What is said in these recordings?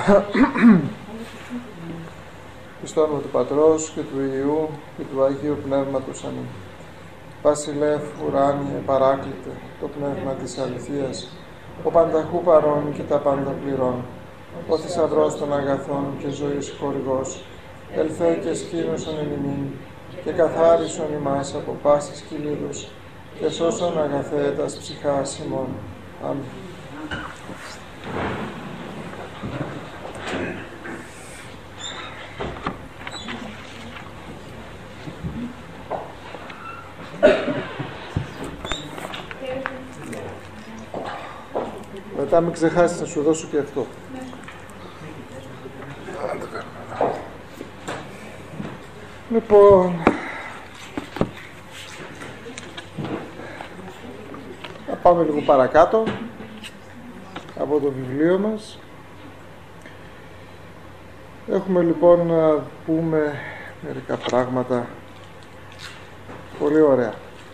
Στο όνομα του Πατρός και του Υιού και του Αγίου Πνεύματος. Αμήν. Βασιλεύ, ουράνιε, παράκλητε, το πνεύμα της αληθείας, ο πανταχού παρών και τα πάντα πληρών, ο θησαυρός των αγαθών και ζωής χορηγός, ελθέ και σκήνωσον εν ημίν, και καθάρισον ημάς από πάσης κυλίδους, και σώσον αγαθέ τας ψυχάς ημών. Αμήν. Μετά μην ξεχάσεις να σου δώσω και αυτό. Λοιπόν, θα πάμε λίγο παρακάτω από το βιβλίο μας. Έχουμε λοιπόν να πούμε μερικά πράγματα πολύ ωραία.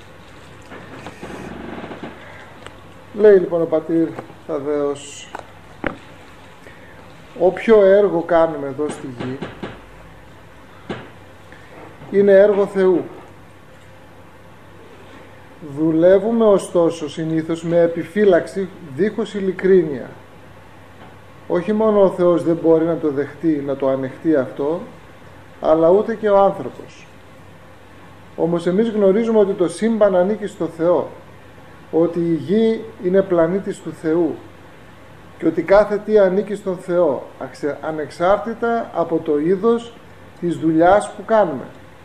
Λέει λοιπόν ο πατήρ Θαδέος, όποιο έργο κάνουμε εδώ στη γη είναι έργο Θεού. Δουλεύουμε ωστόσο συνήθως με επιφύλαξη, δίχως ειλικρίνεια. Όχι μόνο ο Θεός δεν μπορεί να το δεχτεί, να το ανεχτεί αυτό, αλλά ούτε και ο άνθρωπος. Όμως εμείς γνωρίζουμε ότι το σύμπαν ανήκει στο Θεό, ότι η γη είναι πλανήτης του Θεού και ότι κάθε τι ανήκει στον Θεό, ανεξάρτητα από το είδος της δουλειάς που κάνουμε.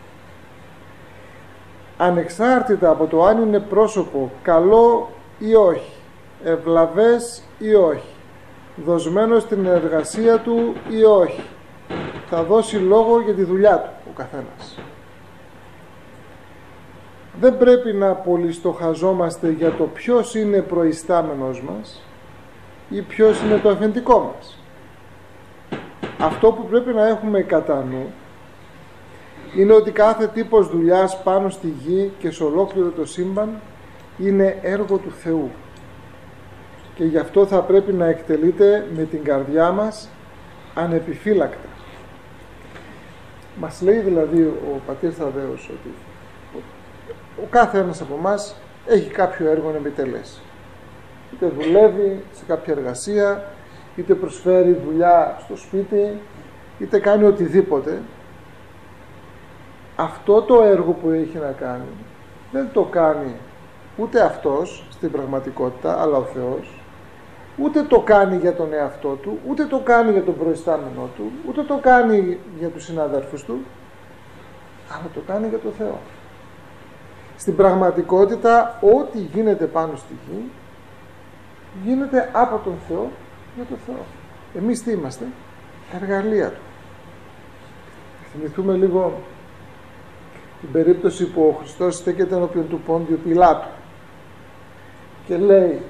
Ανεξάρτητα από το αν είναι πρόσωπο καλό ή όχι, ευλαβές ή όχι, δοσμένο στην εργασία του ή όχι, θα δώσει λόγο για τη δουλειά του ο καθένας. Δεν πρέπει να πολυστοχαζόμαστε για το ποιος είναι προϊστάμενος μας ή ποιος είναι το αφεντικό μας. Αυτό που πρέπει να έχουμε κατά νου είναι ότι κάθε τύπος δουλειάς πάνω στη γη και σε ολόκληρο το σύμπαν είναι έργο του Θεού και γι' αυτό θα πρέπει να εκτελείται με την καρδιά μας ανεπιφύλακτα. Μας λέει δηλαδή ο πατήρ Θαδέος ότι ο κάθε ένας από εμάς έχει κάποιο έργο να επιτελέσει. Είτε δουλεύει σε κάποια εργασία, είτε προσφέρει δουλειά στο σπίτι, είτε κάνει οτιδήποτε. Αυτό το έργο που έχει να κάνει δεν το κάνει ούτε αυτός στην πραγματικότητα, αλλά ο Θεός, ούτε το κάνει για τον εαυτό του, ούτε το κάνει για τον προϊστάμενό του, ούτε το κάνει για τους συναδέρφους του, αλλά το κάνει για τον Θεό. Στην πραγματικότητα, ό,τι γίνεται πάνω στη γη, γίνεται από τον Θεό για τον Θεό. Εμείς τι είμαστε? Εργαλεία του. Θυμηθούμε λίγο την περίπτωση που ο Χριστός στέκεται ενώπιον του Πόντιου Πιλάτου και λέει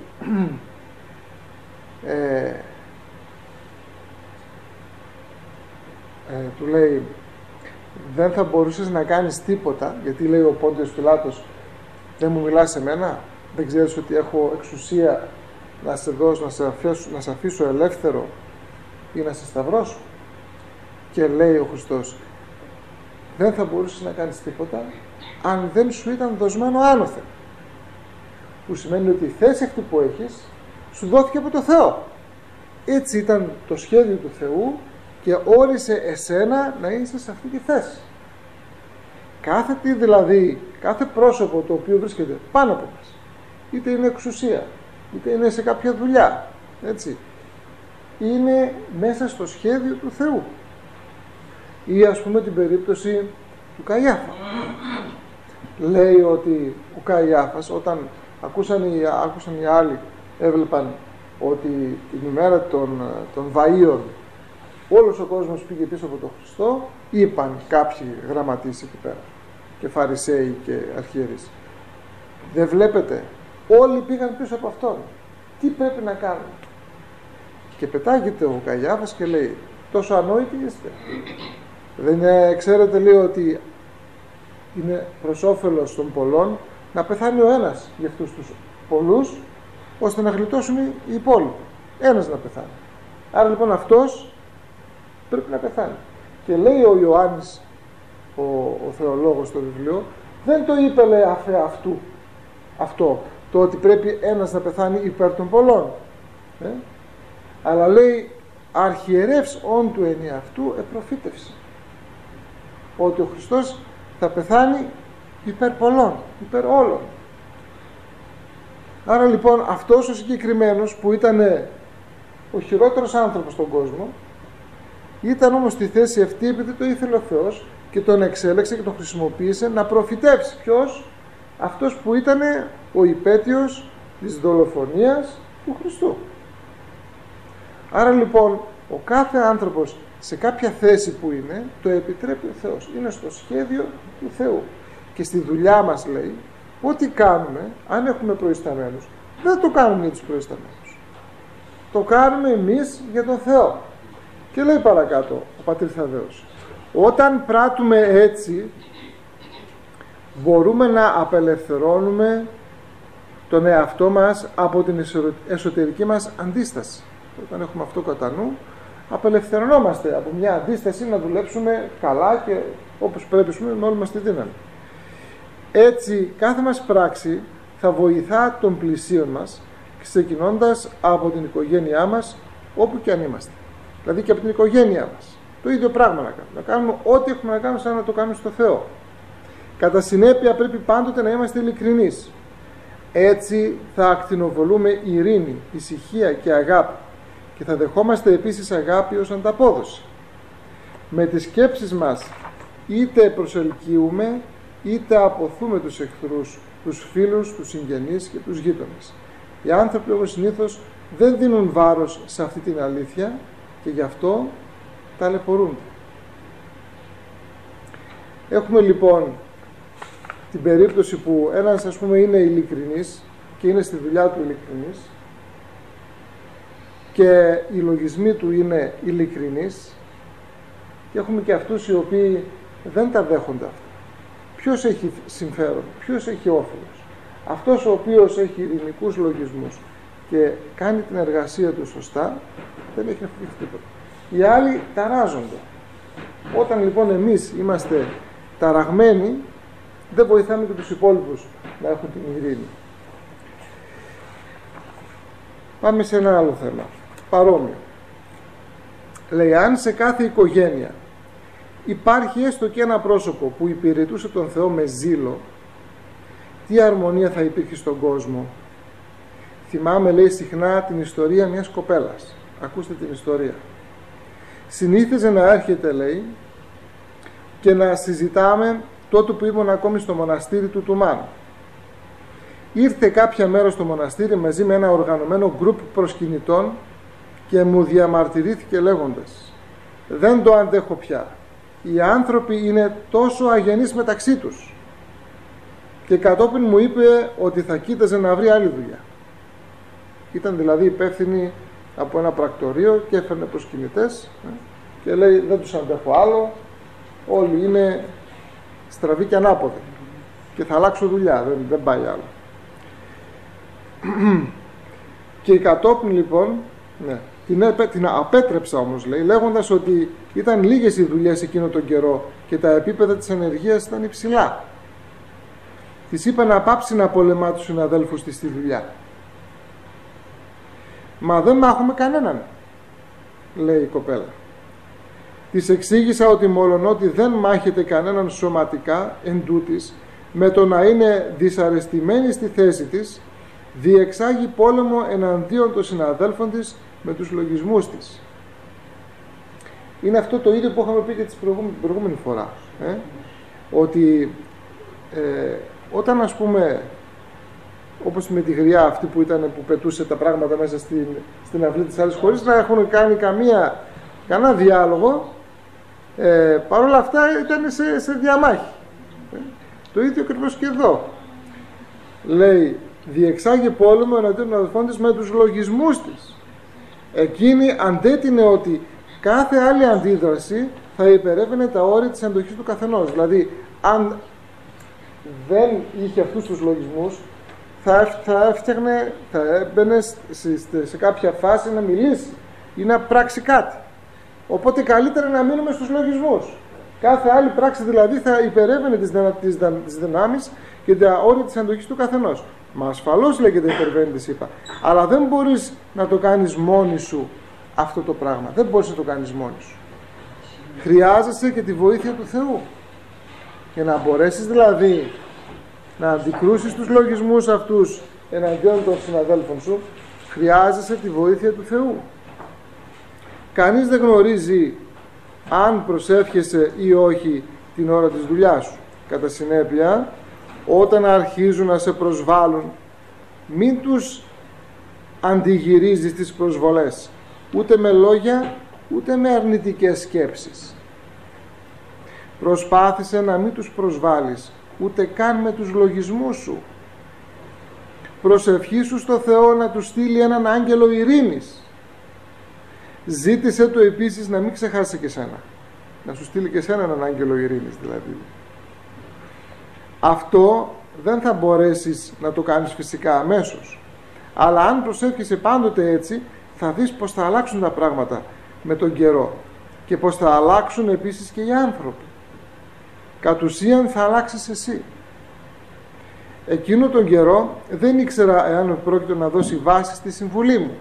του λέει, δεν θα μπορούσες να κάνεις τίποτα, γιατί λέει ο Πόντιος Πιλάτος, δεν μου μιλάς σε μένα, δεν ξέρεις ότι έχω εξουσία να σε δώσω, να σε αφήσω ελεύθερο ή να σε σταυρώσω? Και λέει ο Χριστός, δεν θα μπορούσες να κάνεις τίποτα αν δεν σου ήταν δοσμένο άνωθεν, που σημαίνει ότι η θέση αυτή που έχεις σου δόθηκε από το Θεό. Έτσι ήταν το σχέδιο του Θεού και όρισε εσένα να είσαι σε αυτή τη θέση. Κάθε τι δηλαδή, κάθε πρόσωπο το οποίο βρίσκεται πάνω από μας, είτε είναι εξουσία, είτε είναι σε κάποια δουλειά, έτσι, είναι μέσα στο σχέδιο του Θεού. Ή ας πούμε την περίπτωση του Καϊάφα. Λέει ότι ο Καϊάφας, όταν άκουσαν οι άλλοι, έβλεπαν ότι την ημέρα των βαΐων όλος ο κόσμος πήγε πίσω από τον Χριστό, είπαν κάποιοι γραμματείς εκεί πέρα και φαρισαίοι και αρχιερείς, δεν βλέπετε, όλοι πήγαν πίσω από αυτόν, τι πρέπει να κάνουμε? Και πετάγεται ο Καϊάφας και λέει, τόσο ανόητοι είστε? Δεν ξέρετε, λέει, ότι είναι προς όφελος των πολλών να πεθάνει ο ένας για αυτούς τους πολλούς, ώστε να γλιτώσουν οι υπόλοιποι. Ένας να πεθάνει. Άρα λοιπόν αυτός πρέπει να πεθάνει. Και λέει ο Ιωάννης, ο θεολόγος στο βιβλίο, δεν το είπε λέει αυτού αυτό, το ότι πρέπει ένας να πεθάνει υπέρ των πολλών. Αλλά λέει, αρχιερεύς όν του ενιαυτού επροφήτευσε. Ότι ο Χριστός θα πεθάνει υπέρ πολλών, υπέρ όλων. Άρα λοιπόν αυτός ο συγκεκριμένος που ήταν ο χειρότερος άνθρωπος στον κόσμο, ήταν όμως στη θέση αυτή επειδή το ήθελε ο Θεός και τον εξέλεξε και τον χρησιμοποίησε να προφητεύσει. Ποιος? Αυτός που ήταν ο υπέτειος της δολοφονίας του Χριστού. Άρα λοιπόν ο κάθε άνθρωπος σε κάποια θέση που είναι, το επιτρέπει ο Θεός. Είναι στο σχέδιο του Θεού. Και στη δουλειά μας λέει, ό,τι κάνουμε, αν έχουμε προϊσταμένους, δεν το κάνουμε για τους προϊσταμένους. Το κάνουμε εμείς για τον Θεό. Και λέει παρακάτω ο πατήρ Θαδέος, όταν πράττουμε έτσι, μπορούμε να απελευθερώνουμε τον εαυτό μας από την εσωτερική μας αντίσταση. Όταν έχουμε αυτό κατά νου, απελευθερωνόμαστε από μια αντίσταση να δουλέψουμε καλά και όπως πρέπει με όλη μας τη δύναμη. Έτσι, κάθε μας πράξη θα βοηθά τον πλησίον μας, ξεκινώντας από την οικογένειά μας, όπου και αν είμαστε. Δηλαδή και από την οικογένειά μας. Το ίδιο πράγμα να κάνουμε. Να κάνουμε ό,τι έχουμε να κάνουμε σαν να το κάνουμε στο Θεό. Κατά συνέπεια πρέπει πάντοτε να είμαστε ειλικρινείς. Έτσι θα ακτινοβολούμε ειρήνη, ησυχία και αγάπη και θα δεχόμαστε επίσης αγάπη ως ανταπόδοση. Με τις σκέψεις μας είτε προσελκύουμε είτε αποθούμε τους εχθρούς, τους φίλους, τους συγγενείς και τους γείτονες. Οι άνθρωποι όπως συνήθως δεν δίνουν βάρος σε αυτή την αλήθεια και γι' αυτό ταλαιπωρούνται. Έχουμε λοιπόν την περίπτωση που ένας ας πούμε είναι ειλικρινής και είναι στη δουλειά του ειλικρινής και οι λογισμοί του είναι ειλικρινείς, και έχουμε και αυτούς οι οποίοι δεν τα δέχονται αυτά. Ποιος έχει συμφέρον, ποιος έχει όφελος? Αυτός ο οποίος έχει ειρηνικούς λογισμούς και κάνει την εργασία του σωστά, δεν έχει να τίποτα. Οι άλλοι ταράζονται. Όταν λοιπόν εμείς είμαστε ταραγμένοι, δεν βοηθάμε και τους υπόλοιπους να έχουν την ειρήνη. Πάμε σε ένα άλλο θέμα, παρόμοιο. Λέει, αν σε κάθε οικογένεια υπάρχει έστω και ένα πρόσωπο που υπηρετούσε τον Θεό με ζήλο, τι αρμονία θα υπήρχε στον κόσμο? Θυμάμαι, λέει, συχνά την ιστορία μιας κοπέλας. Ακούστε την ιστορία. Συνήθιζε να έρχεται, λέει, και να συζητάμε τότε που ήμουν ακόμη στο μοναστήρι του Τουμάν. Ήρθε κάποια μέρα στο μοναστήρι μαζί με ένα οργανωμένο γκρουπ προσκυνητών και μου διαμαρτυρήθηκε λέγοντας, δεν το αντέχω πια. Οι άνθρωποι είναι τόσο αγενείς μεταξύ τους. Και κατόπιν μου είπε ότι θα κοίταζε να βρει άλλη δουλειά. Ήταν δηλαδή υπεύθυνη από ένα πρακτορείο και έφερνε προσκυνητές και λέει, δεν τους αντέχω άλλο, όλοι είναι στραβοί και ανάποδοι και θα αλλάξω δουλειά, δεν πάει άλλο. Και κατόπιν λοιπόν την απέτρεψα όμως, λέει, λέγοντας ότι ήταν λίγες οι δουλειές εκείνο τον καιρό και τα επίπεδα της ανεργίας ήταν υψηλά. Της είπα να πάψει να πολεμά τους συναδέλφους της στη δουλειά. Μα δεν μάχομαι κανέναν, λέει η κοπέλα. Της εξήγησα ότι μολονότι δεν μάχεται κανέναν σωματικά εν τούτης, με το να είναι δυσαρεστημένη στη θέση της, διεξάγει πόλεμο εναντίον των συναδέλφων της με τους λογισμούς της. Είναι αυτό το ίδιο που είχαμε πει και την προηγούμενη φορά. Ότι όταν ας πούμε, όπως με τη γριά αυτή που που πετούσε τα πράγματα μέσα στην αυλή της άλλης χωρίς να έχουν κάνει κανένα διάλογο, παρόλα αυτά ήταν σε διαμάχη. Το ίδιο ακριβώς και εδώ. Λέει, διεξάγει πόλεμο εναντίον των αδελφών της με τους λογισμούς της. Εκείνη αντέτεινε ότι κάθε άλλη αντίδραση θα υπερεύαινε τα όρια της αντοχής του καθενός. Δηλαδή, αν δεν είχε αυτούς τους λογισμούς, θα έμπαινε σε κάποια φάση να μιλήσει ή να πράξει κάτι. Οπότε καλύτερα να μείνουμε στους λογισμούς. Κάθε άλλη πράξη δηλαδή θα υπερεύαινε τις δυνάμεις και τα όρια της αντοχής του καθενός. Μα ασφαλώς λέγεται υπερβαίνει τις είπα. Αλλά δεν μπορείς να το κάνεις μόνη σου αυτό το πράγμα. Δεν μπορείς να το κάνεις μόνη σου. Χρειάζεσαι και τη βοήθεια του Θεού. Για να μπορέσεις δηλαδή να αντικρούσεις τους λογισμούς αυτούς εναντίον των συναδέλφων σου, χρειάζεσαι τη βοήθεια του Θεού. Κανείς δεν γνωρίζει αν προσεύχεσαι ή όχι την ώρα της δουλειάς σου. Κατά συνέπεια, όταν αρχίζουν να σε προσβάλλουν, μην τους αντιγυρίζεις τις προσβολές, ούτε με λόγια, ούτε με αρνητικές σκέψεις. Προσπάθησε να μην τους προσβάλλεις, ούτε καν με τους λογισμούς σου. Προσευχήσου στο Θεό να του στείλει έναν άγγελο ειρήνης. Ζήτησε του επίσης να μην ξεχάσει και σένα. Να σου στείλει και σένα έναν άγγελο ειρήνης δηλαδή. Αυτό δεν θα μπορέσεις να το κάνεις φυσικά αμέσως. Αλλά αν προσεύχεσαι πάντοτε έτσι, θα δεις πως θα αλλάξουν τα πράγματα με τον καιρό. Και πως θα αλλάξουν επίσης και οι άνθρωποι. Κατ' ουσίαν θα αλλάξεις εσύ. Εκείνο τον καιρό δεν ήξερα εάν πρόκειται να δώσει βάση στη συμβουλή μου.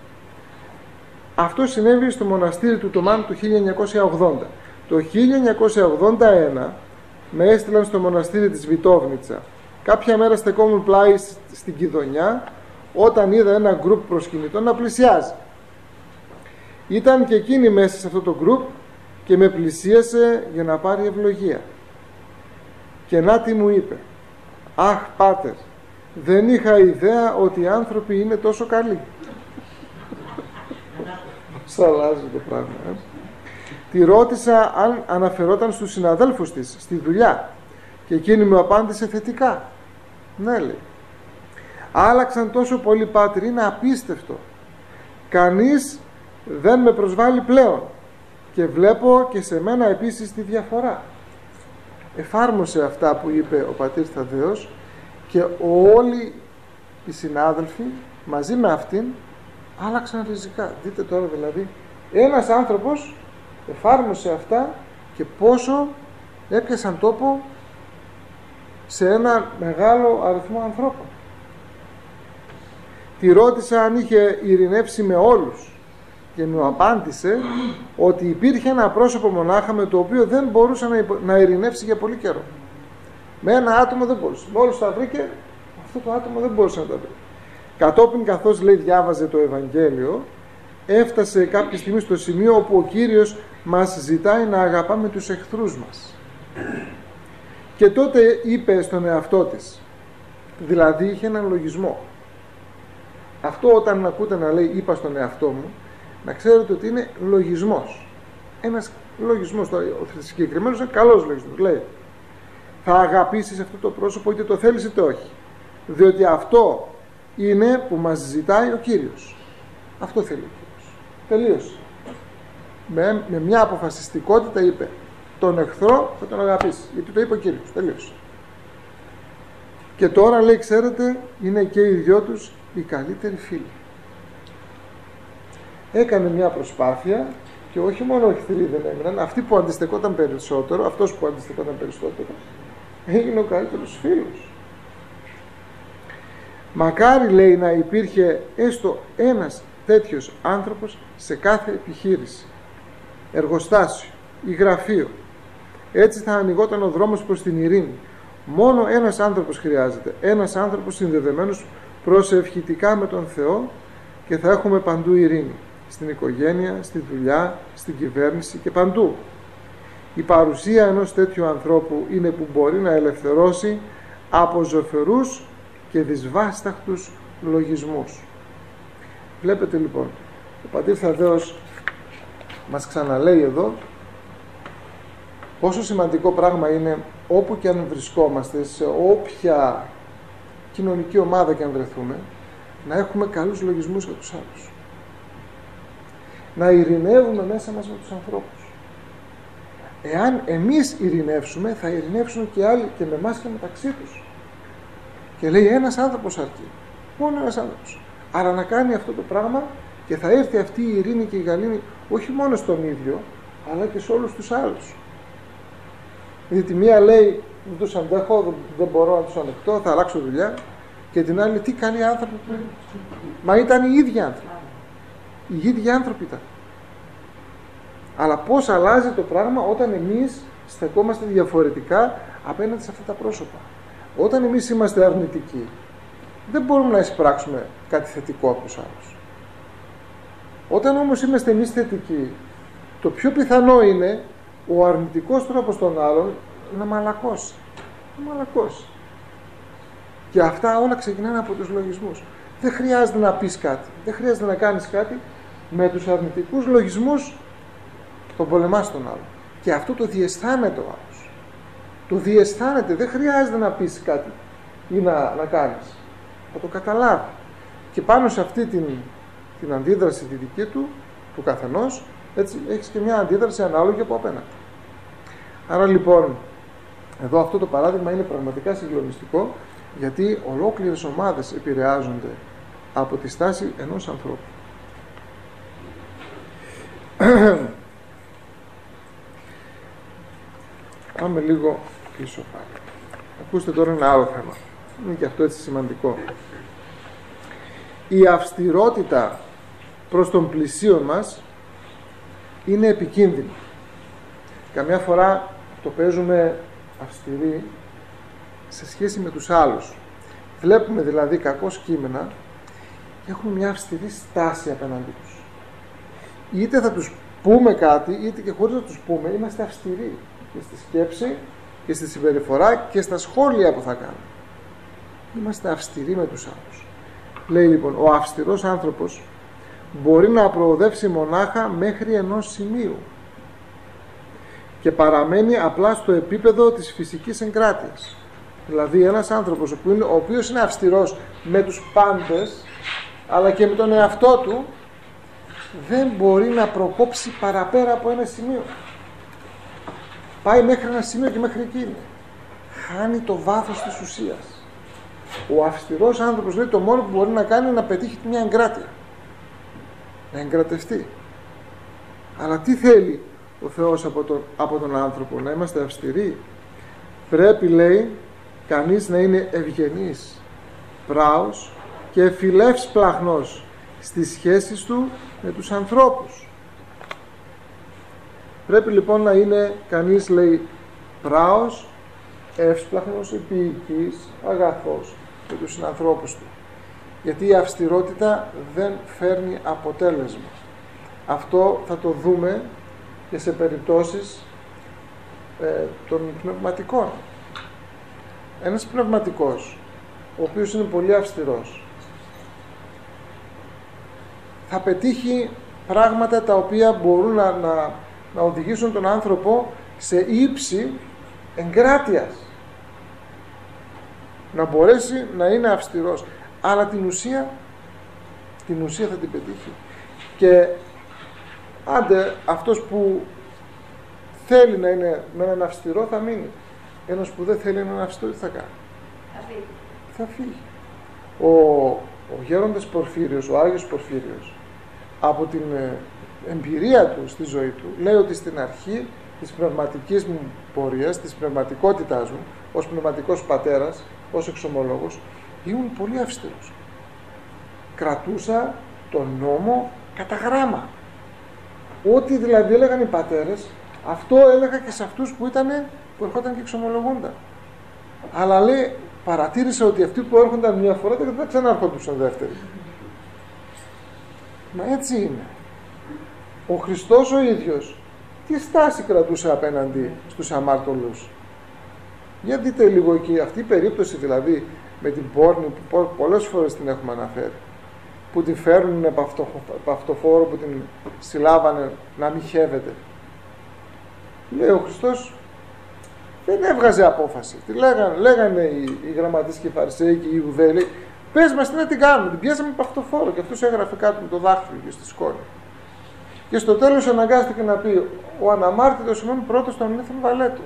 Αυτό συνέβη στο μοναστήρι του Τομάν το 1980. Το 1981 με έστειλαν στο μοναστήρι της Βιτόβνιτσα. Κάποια μέρα στεκόμουν πλάι στην Κιδωνιά όταν είδα ένα γκρουπ προσκυνητών να πλησιάζει. Ήταν και εκείνη μέσα σε αυτό το γκρουπ και με πλησίασε για να πάρει ευλογία. Και να τι μου είπε: «Αχ, πάτερ, δεν είχα ιδέα ότι οι άνθρωποι είναι τόσο καλοί». Πώς αλλάζει το πράγμα, Τη ρώτησα αν αναφερόταν στους συναδέλφους της στη δουλειά και εκείνη μου απάντησε θετικά. Ναι, λέει. Άλλαξαν τόσο πολύ, πάτερ, είναι απίστευτο. Κανείς δεν με προσβάλλει πλέον και βλέπω και σε μένα επίσης τη διαφορά. Εφάρμοσε αυτά που είπε ο πατήρ Θαδδαίος και όλοι οι συνάδελφοι μαζί με αυτήν άλλαξαν ριζικά. Δείτε τώρα δηλαδή, ένας άνθρωπος εφάρμοσε αυτά και πόσο έπιασαν τόπο σε ένα μεγάλο αριθμό ανθρώπων. Τη ρώτησα αν είχε ειρηνεύσει με όλους και μου απάντησε ότι υπήρχε ένα πρόσωπο μονάχα με το οποίο δεν μπορούσε να ειρηνεύσει για πολύ καιρό. Με ένα άτομο δεν μπορούσε. Με όλους τα βρήκε, αυτό το άτομο δεν μπορούσε να τα βρει. Κατόπιν, καθώς λέει διάβαζε το Ευαγγέλιο, έφτασε κάποια στιγμή στο σημείο όπου ο Κύριος μας ζητάει να αγαπάμε τους εχθρούς μας. Και τότε είπε στον εαυτό της, δηλαδή είχε έναν λογισμό. Αυτό όταν ακούτε να λέει είπα στον εαυτό μου, να ξέρετε ότι είναι λογισμός. Ένας λογισμός, ο συγκεκριμένος είναι καλός λογισμός. Λέει, θα αγαπήσεις αυτό το πρόσωπο είτε το θέλεις είτε όχι. Διότι αυτό είναι που μας ζητάει ο Κύριος. Αυτό θέλει ο Κύριος. Τελείωσε. Με μια αποφασιστικότητα είπε, τον εχθρό θα τον αγαπήσεις. Γιατί το είπε ο Κύριος. Τελείωσε. Και τώρα λέει, ξέρετε, είναι και οι δυο τους οι καλύτεροι φίλοι. Έκανε μια προσπάθεια και όχι μόνο εχθροί δεν έμειναν, αυτοί που αντιστεκόταν περισσότερο, αυτός που αντιστεκόταν περισσότερο, έγινε ο καλύτερος φίλος. Μακάρι, λέει, να υπήρχε έστω ένας τέτοιος άνθρωπος σε κάθε επιχείρηση, εργοστάσιο ή γραφείο. Έτσι θα ανοιγόταν ο δρόμος προς την ειρήνη. Μόνο ένας άνθρωπος χρειάζεται, ένας άνθρωπος συνδεδεμένος προσευχητικά με τον Θεό και θα έχουμε παντού ειρήνη. Στην οικογένεια, στη δουλειά, στην κυβέρνηση και παντού. Η παρουσία ενός τέτοιου ανθρώπου είναι που μπορεί να ελευθερώσει από ζωφερούς και δυσβάσταχτους λογισμούς. Βλέπετε λοιπόν, ο πατήρ Θαδδαίος μας ξαναλέει εδώ πόσο σημαντικό πράγμα είναι όπου και αν βρισκόμαστε, σε όποια κοινωνική ομάδα και αν βρεθούμε, να έχουμε καλούς λογισμούς για τους άλλους. Να ειρηνεύουμε μέσα μας με τους ανθρώπους. Εάν εμείς ειρηνεύσουμε, θα ειρηνεύσουν και άλλοι και με εμάς και μεταξύ τους. Και λέει ένας άνθρωπος αρκεί. Μόνο ένας άνθρωπος. Άρα να κάνει αυτό το πράγμα Και θα έρθει αυτή η ειρήνη και η γαλήνη όχι μόνο στον ίδιο, αλλά και σε όλους τους άλλους. Γιατί τη μία λέει, δεν τους αντέχω, δεν μπορώ να τους ανεχτώ, θα αλλάξω δουλειά. Και την άλλη, τι καλοί άνθρωποι που είναι. Μα ήταν οι ίδιοι άνθρωποι. Οι ίδιοι άνθρωποι ήταν. Αλλά πώς αλλάζει το πράγμα όταν εμείς στεκόμαστε διαφορετικά απέναντι σε αυτά τα πρόσωπα. Όταν εμείς είμαστε αρνητικοί, δεν μπορούμε να εισπράξουμε κάτι θετικό από τους άλλους. Όταν όμως είμαστε εμείς θετικοί, το πιο πιθανό είναι ο αρνητικός τρόπος των άλλων να μαλακώσει. Να μαλακώσει. Και αυτά όλα ξεκινάνε από τους λογισμούς. Δεν χρειάζεται να πεις κάτι, δεν χρειάζεται να κάνεις κάτι. Με τους αρνητικούς λογισμούς τον πολεμάς τον άλλο. Και αυτό το διαισθάνεται ο άλλος. Το διαισθάνεται, δεν χρειάζεται να πεις κάτι ή να κάνεις. Θα το καταλάβει. Και πάνω σε αυτή την αντίδραση τη δική του καθενός, έτσι έχεις και μια αντίδραση ανάλογη από απέναντι. Άρα λοιπόν, εδώ αυτό το παράδειγμα είναι πραγματικά συγκλονιστικό, γιατί ολόκληρες ομάδες επηρεάζονται από τη στάση ενός ανθρώπου. Πάμε λίγο πίσω πάλι. Ακούστε τώρα ένα άλλο θέμα. Είναι και αυτό έτσι σημαντικό. Η αυστηρότητα προς τον πλησίον μας είναι επικίνδυνη. Καμιά φορά το παίζουμε αυστηροί σε σχέση με τους άλλους. Βλέπουμε δηλαδή κακώς κείμενα και έχουμε μια αυστηρή στάση απέναντί τους. Είτε θα τους πούμε κάτι, είτε και χωρίς να τους πούμε, είμαστε αυστηροί και στη σκέψη και στη συμπεριφορά και στα σχόλια που θα κάνουμε. Είμαστε αυστηροί με τους άλλους. Λέει λοιπόν, ο αυστηρός άνθρωπος μπορεί να προοδεύσει μονάχα μέχρι ενός σημείου και παραμένει απλά στο επίπεδο της φυσικής εγκράτειας. Δηλαδή ένας άνθρωπος ο οποίος είναι αυστηρός με τους πάντες, αλλά και με τον εαυτό του, δεν μπορεί να προκόψει παραπέρα από ένα σημείο. Πάει μέχρι ένα σημείο και μέχρι εκεί. Χάνει το βάθος της ουσίας. Ο αυστηρός άνθρωπος, λέει, το μόνο που μπορεί να κάνει είναι να πετύχει μια εγκράτεια. Να εγκρατευτεί. Αλλά τι θέλει ο Θεός από τον άνθρωπο? Να είμαστε αυστηροί. Πρέπει, λέει, κανείς να είναι ευγενής, πράος και ευφυλεύσπλαχνος στις σχέσεις του με τους ανθρώπους. Πρέπει λοιπόν να είναι κανείς, λέει, πράος, εύσπλαχνος, επίοικης, αγαθός με τους συνανθρώπους του. Γιατί η αυστηρότητα δεν φέρνει αποτέλεσμα. Αυτό θα το δούμε και σε περιπτώσεις των πνευματικών. Ένας πνευματικός, ο οποίος είναι πολύ αυστηρός, θα πετύχει πράγματα τα οποία μπορούν να οδηγήσουν τον άνθρωπο σε ύψη εγκράτειας. Να μπορέσει να είναι αυστηρός. Αλλά την ουσία θα την πετύχει. Και άντε αυτός που θέλει να είναι με έναν αυστηρό θα μείνει. Ένας που δεν θέλει να είναι αυστηρό τι θα κάνει? Θα φύγει. Ο γέροντας Πορφύριος, ο Άγιος Πορφύριος, από την εμπειρία του στη ζωή του, λέει ότι στην αρχή της πνευματικής μου πορείας, της πνευματικότητάς μου, ως πνευματικός πατέρας, ως εξομολόγος, ήμουν πολύ αυστηρός. Κρατούσα τον νόμο κατά γράμμα. Ό,τι δηλαδή έλεγαν οι πατέρες, αυτό έλεγα και σε αυτούς που ερχόταν και εξομολογούνταν. Αλλά λέει, παρατήρησα ότι αυτοί που έρχονταν μια φορά δεν ξανάρχοντουσαν δεύτερη. Μα έτσι είναι. Ο Χριστός ο ίδιος τι στάση κρατούσε απέναντι στους αμάρτωλους? Για δείτε λίγο εκεί, αυτή η περίπτωση δηλαδή με την πόρνη που πολλές φορές την έχουμε αναφέρει, που την φέρνουν από αυτοφόρο, που την συλλάβανε να μοιχεύεται. Λέει ο Χριστός δεν έβγαζε απόφαση. Τι λέγανε οι γραμματείς και οι Φαρισαίοι και οι Ιουδαίοι, πες μας τι να την κάνουμε, την πιάσαμε από αυτοφόρο, και αυτός έγραφε κάτω με το δάχτυλο και στη σκόνη. Και στο τέλος αναγκάστηκε να πει, ο αναμάρτητος ημών πρώτος των ήλθεν βαλέτου.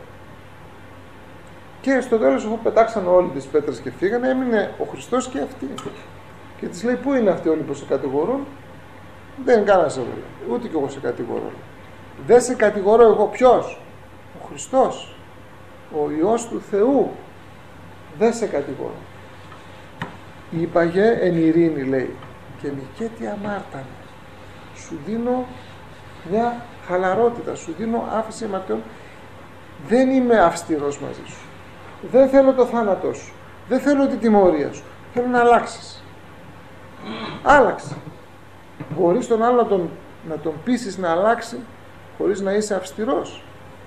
Και στο τέλος, αφού πετάξαν όλοι τις πέτρες και φύγανε, έμεινε ο Χριστός και αυτοί. Και της λέει, πού είναι αυτοί όλοι που σε κατηγορούν? Δεν είναι κανένας εδώ, ούτε κι εγώ σε κατηγορώ. Δεν σε κατηγορώ εγώ. Ποιος? Ο Χριστός, ο Υιός του Θεού. Δεν σε κατηγορώ. Είπαγε εν ειρήνη, λέει, και μικέτι αμάρτανε. Σου δίνω μια χαλαρότητα, σου δίνω άφηση αμαρτιών. Δεν είμαι αυστηρός μαζί σου. Δεν θέλω το θάνατό σου. Δεν θέλω την τιμωρία σου. Θέλω να αλλάξεις. Άλλαξε. Μπορείς τον άλλο να τον πείσεις να αλλάξει χωρίς να είσαι αυστηρός.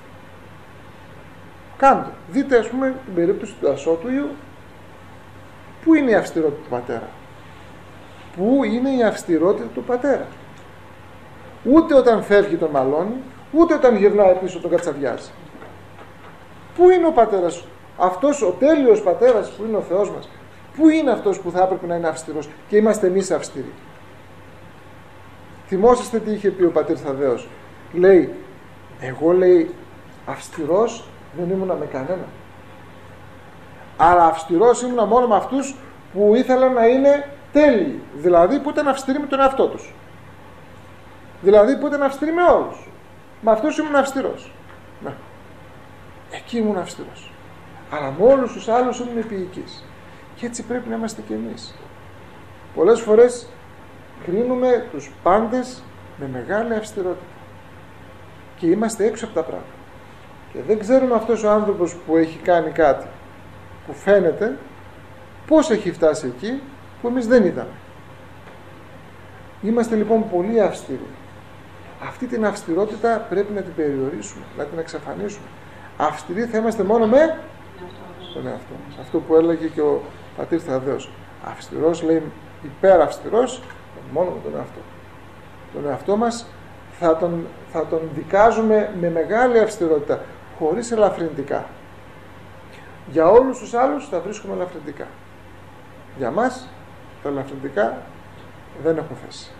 Κάντε. Δείτε, ας πούμε, την περίπτωση του ασώτου Υιού. Πού είναι η αυστηρότητα του πατέρα? Πού είναι η αυστηρότητα του πατέρα? Ούτε όταν φεύγει τον μαλώνει, ούτε όταν γυρνάει πίσω τον κατσαβιάζει. Πού είναι ο πατέρας? Αυτός ο τέλειος πατέρας που είναι ο Θεός μας, πού είναι αυτός που θα έπρεπε να είναι αυστηρός και είμαστε εμείς αυστηροί? Θυμόσαστε τι είχε πει ο πατήρ Θαδδαίος? Λέει, εγώ, λέει, αυστηρός δεν ήμουνα με κανένα, αλλά αυστηρός ήμουνα μόνο με αυτούς που ήθελαν να είναι τέλειοι, δηλαδή που ήταν αυστηροί με τον εαυτό τους, δηλαδή που ήταν αυστηροί με όλους. Με αυτούς ήμουν αυστηρός. Ναι. Εκεί ήμουν αυστηρός. Αλλά με όλους τους άλλους ήμουν επίοικης. Και έτσι πρέπει να είμαστε κι εμείς. Πολλές φορές κρίνουμε τους πάντες με μεγάλη αυστηρότητα και είμαστε έξω από τα πράγματα και δεν ξέρουμε αυτός ο άνθρωπος που έχει κάνει κάτι που φαίνεται πώς έχει φτάσει εκεί που εμείς δεν είδαμε. Είμαστε λοιπόν πολύ αυστηροί. Αυτή την αυστηρότητα πρέπει να την περιορίσουμε, να την εξαφανίσουμε. Αυστηροί θα είμαστε μόνο με τον εαυτό μας. Αυτό που έλεγε και ο πατήρ Θαδδαίος. Αυστηρός, λέει, υπεραυστηρός μόνο με τον εαυτό. Τον εαυτό μας θα τον δικάζουμε με μεγάλη αυστηρότητα, χωρίς ελαφρυντικά. Για όλους τους άλλους θα βρίσκουμε ελαφρυντικά. Για μας τα ελαφρυντικά δεν έχουν θέση.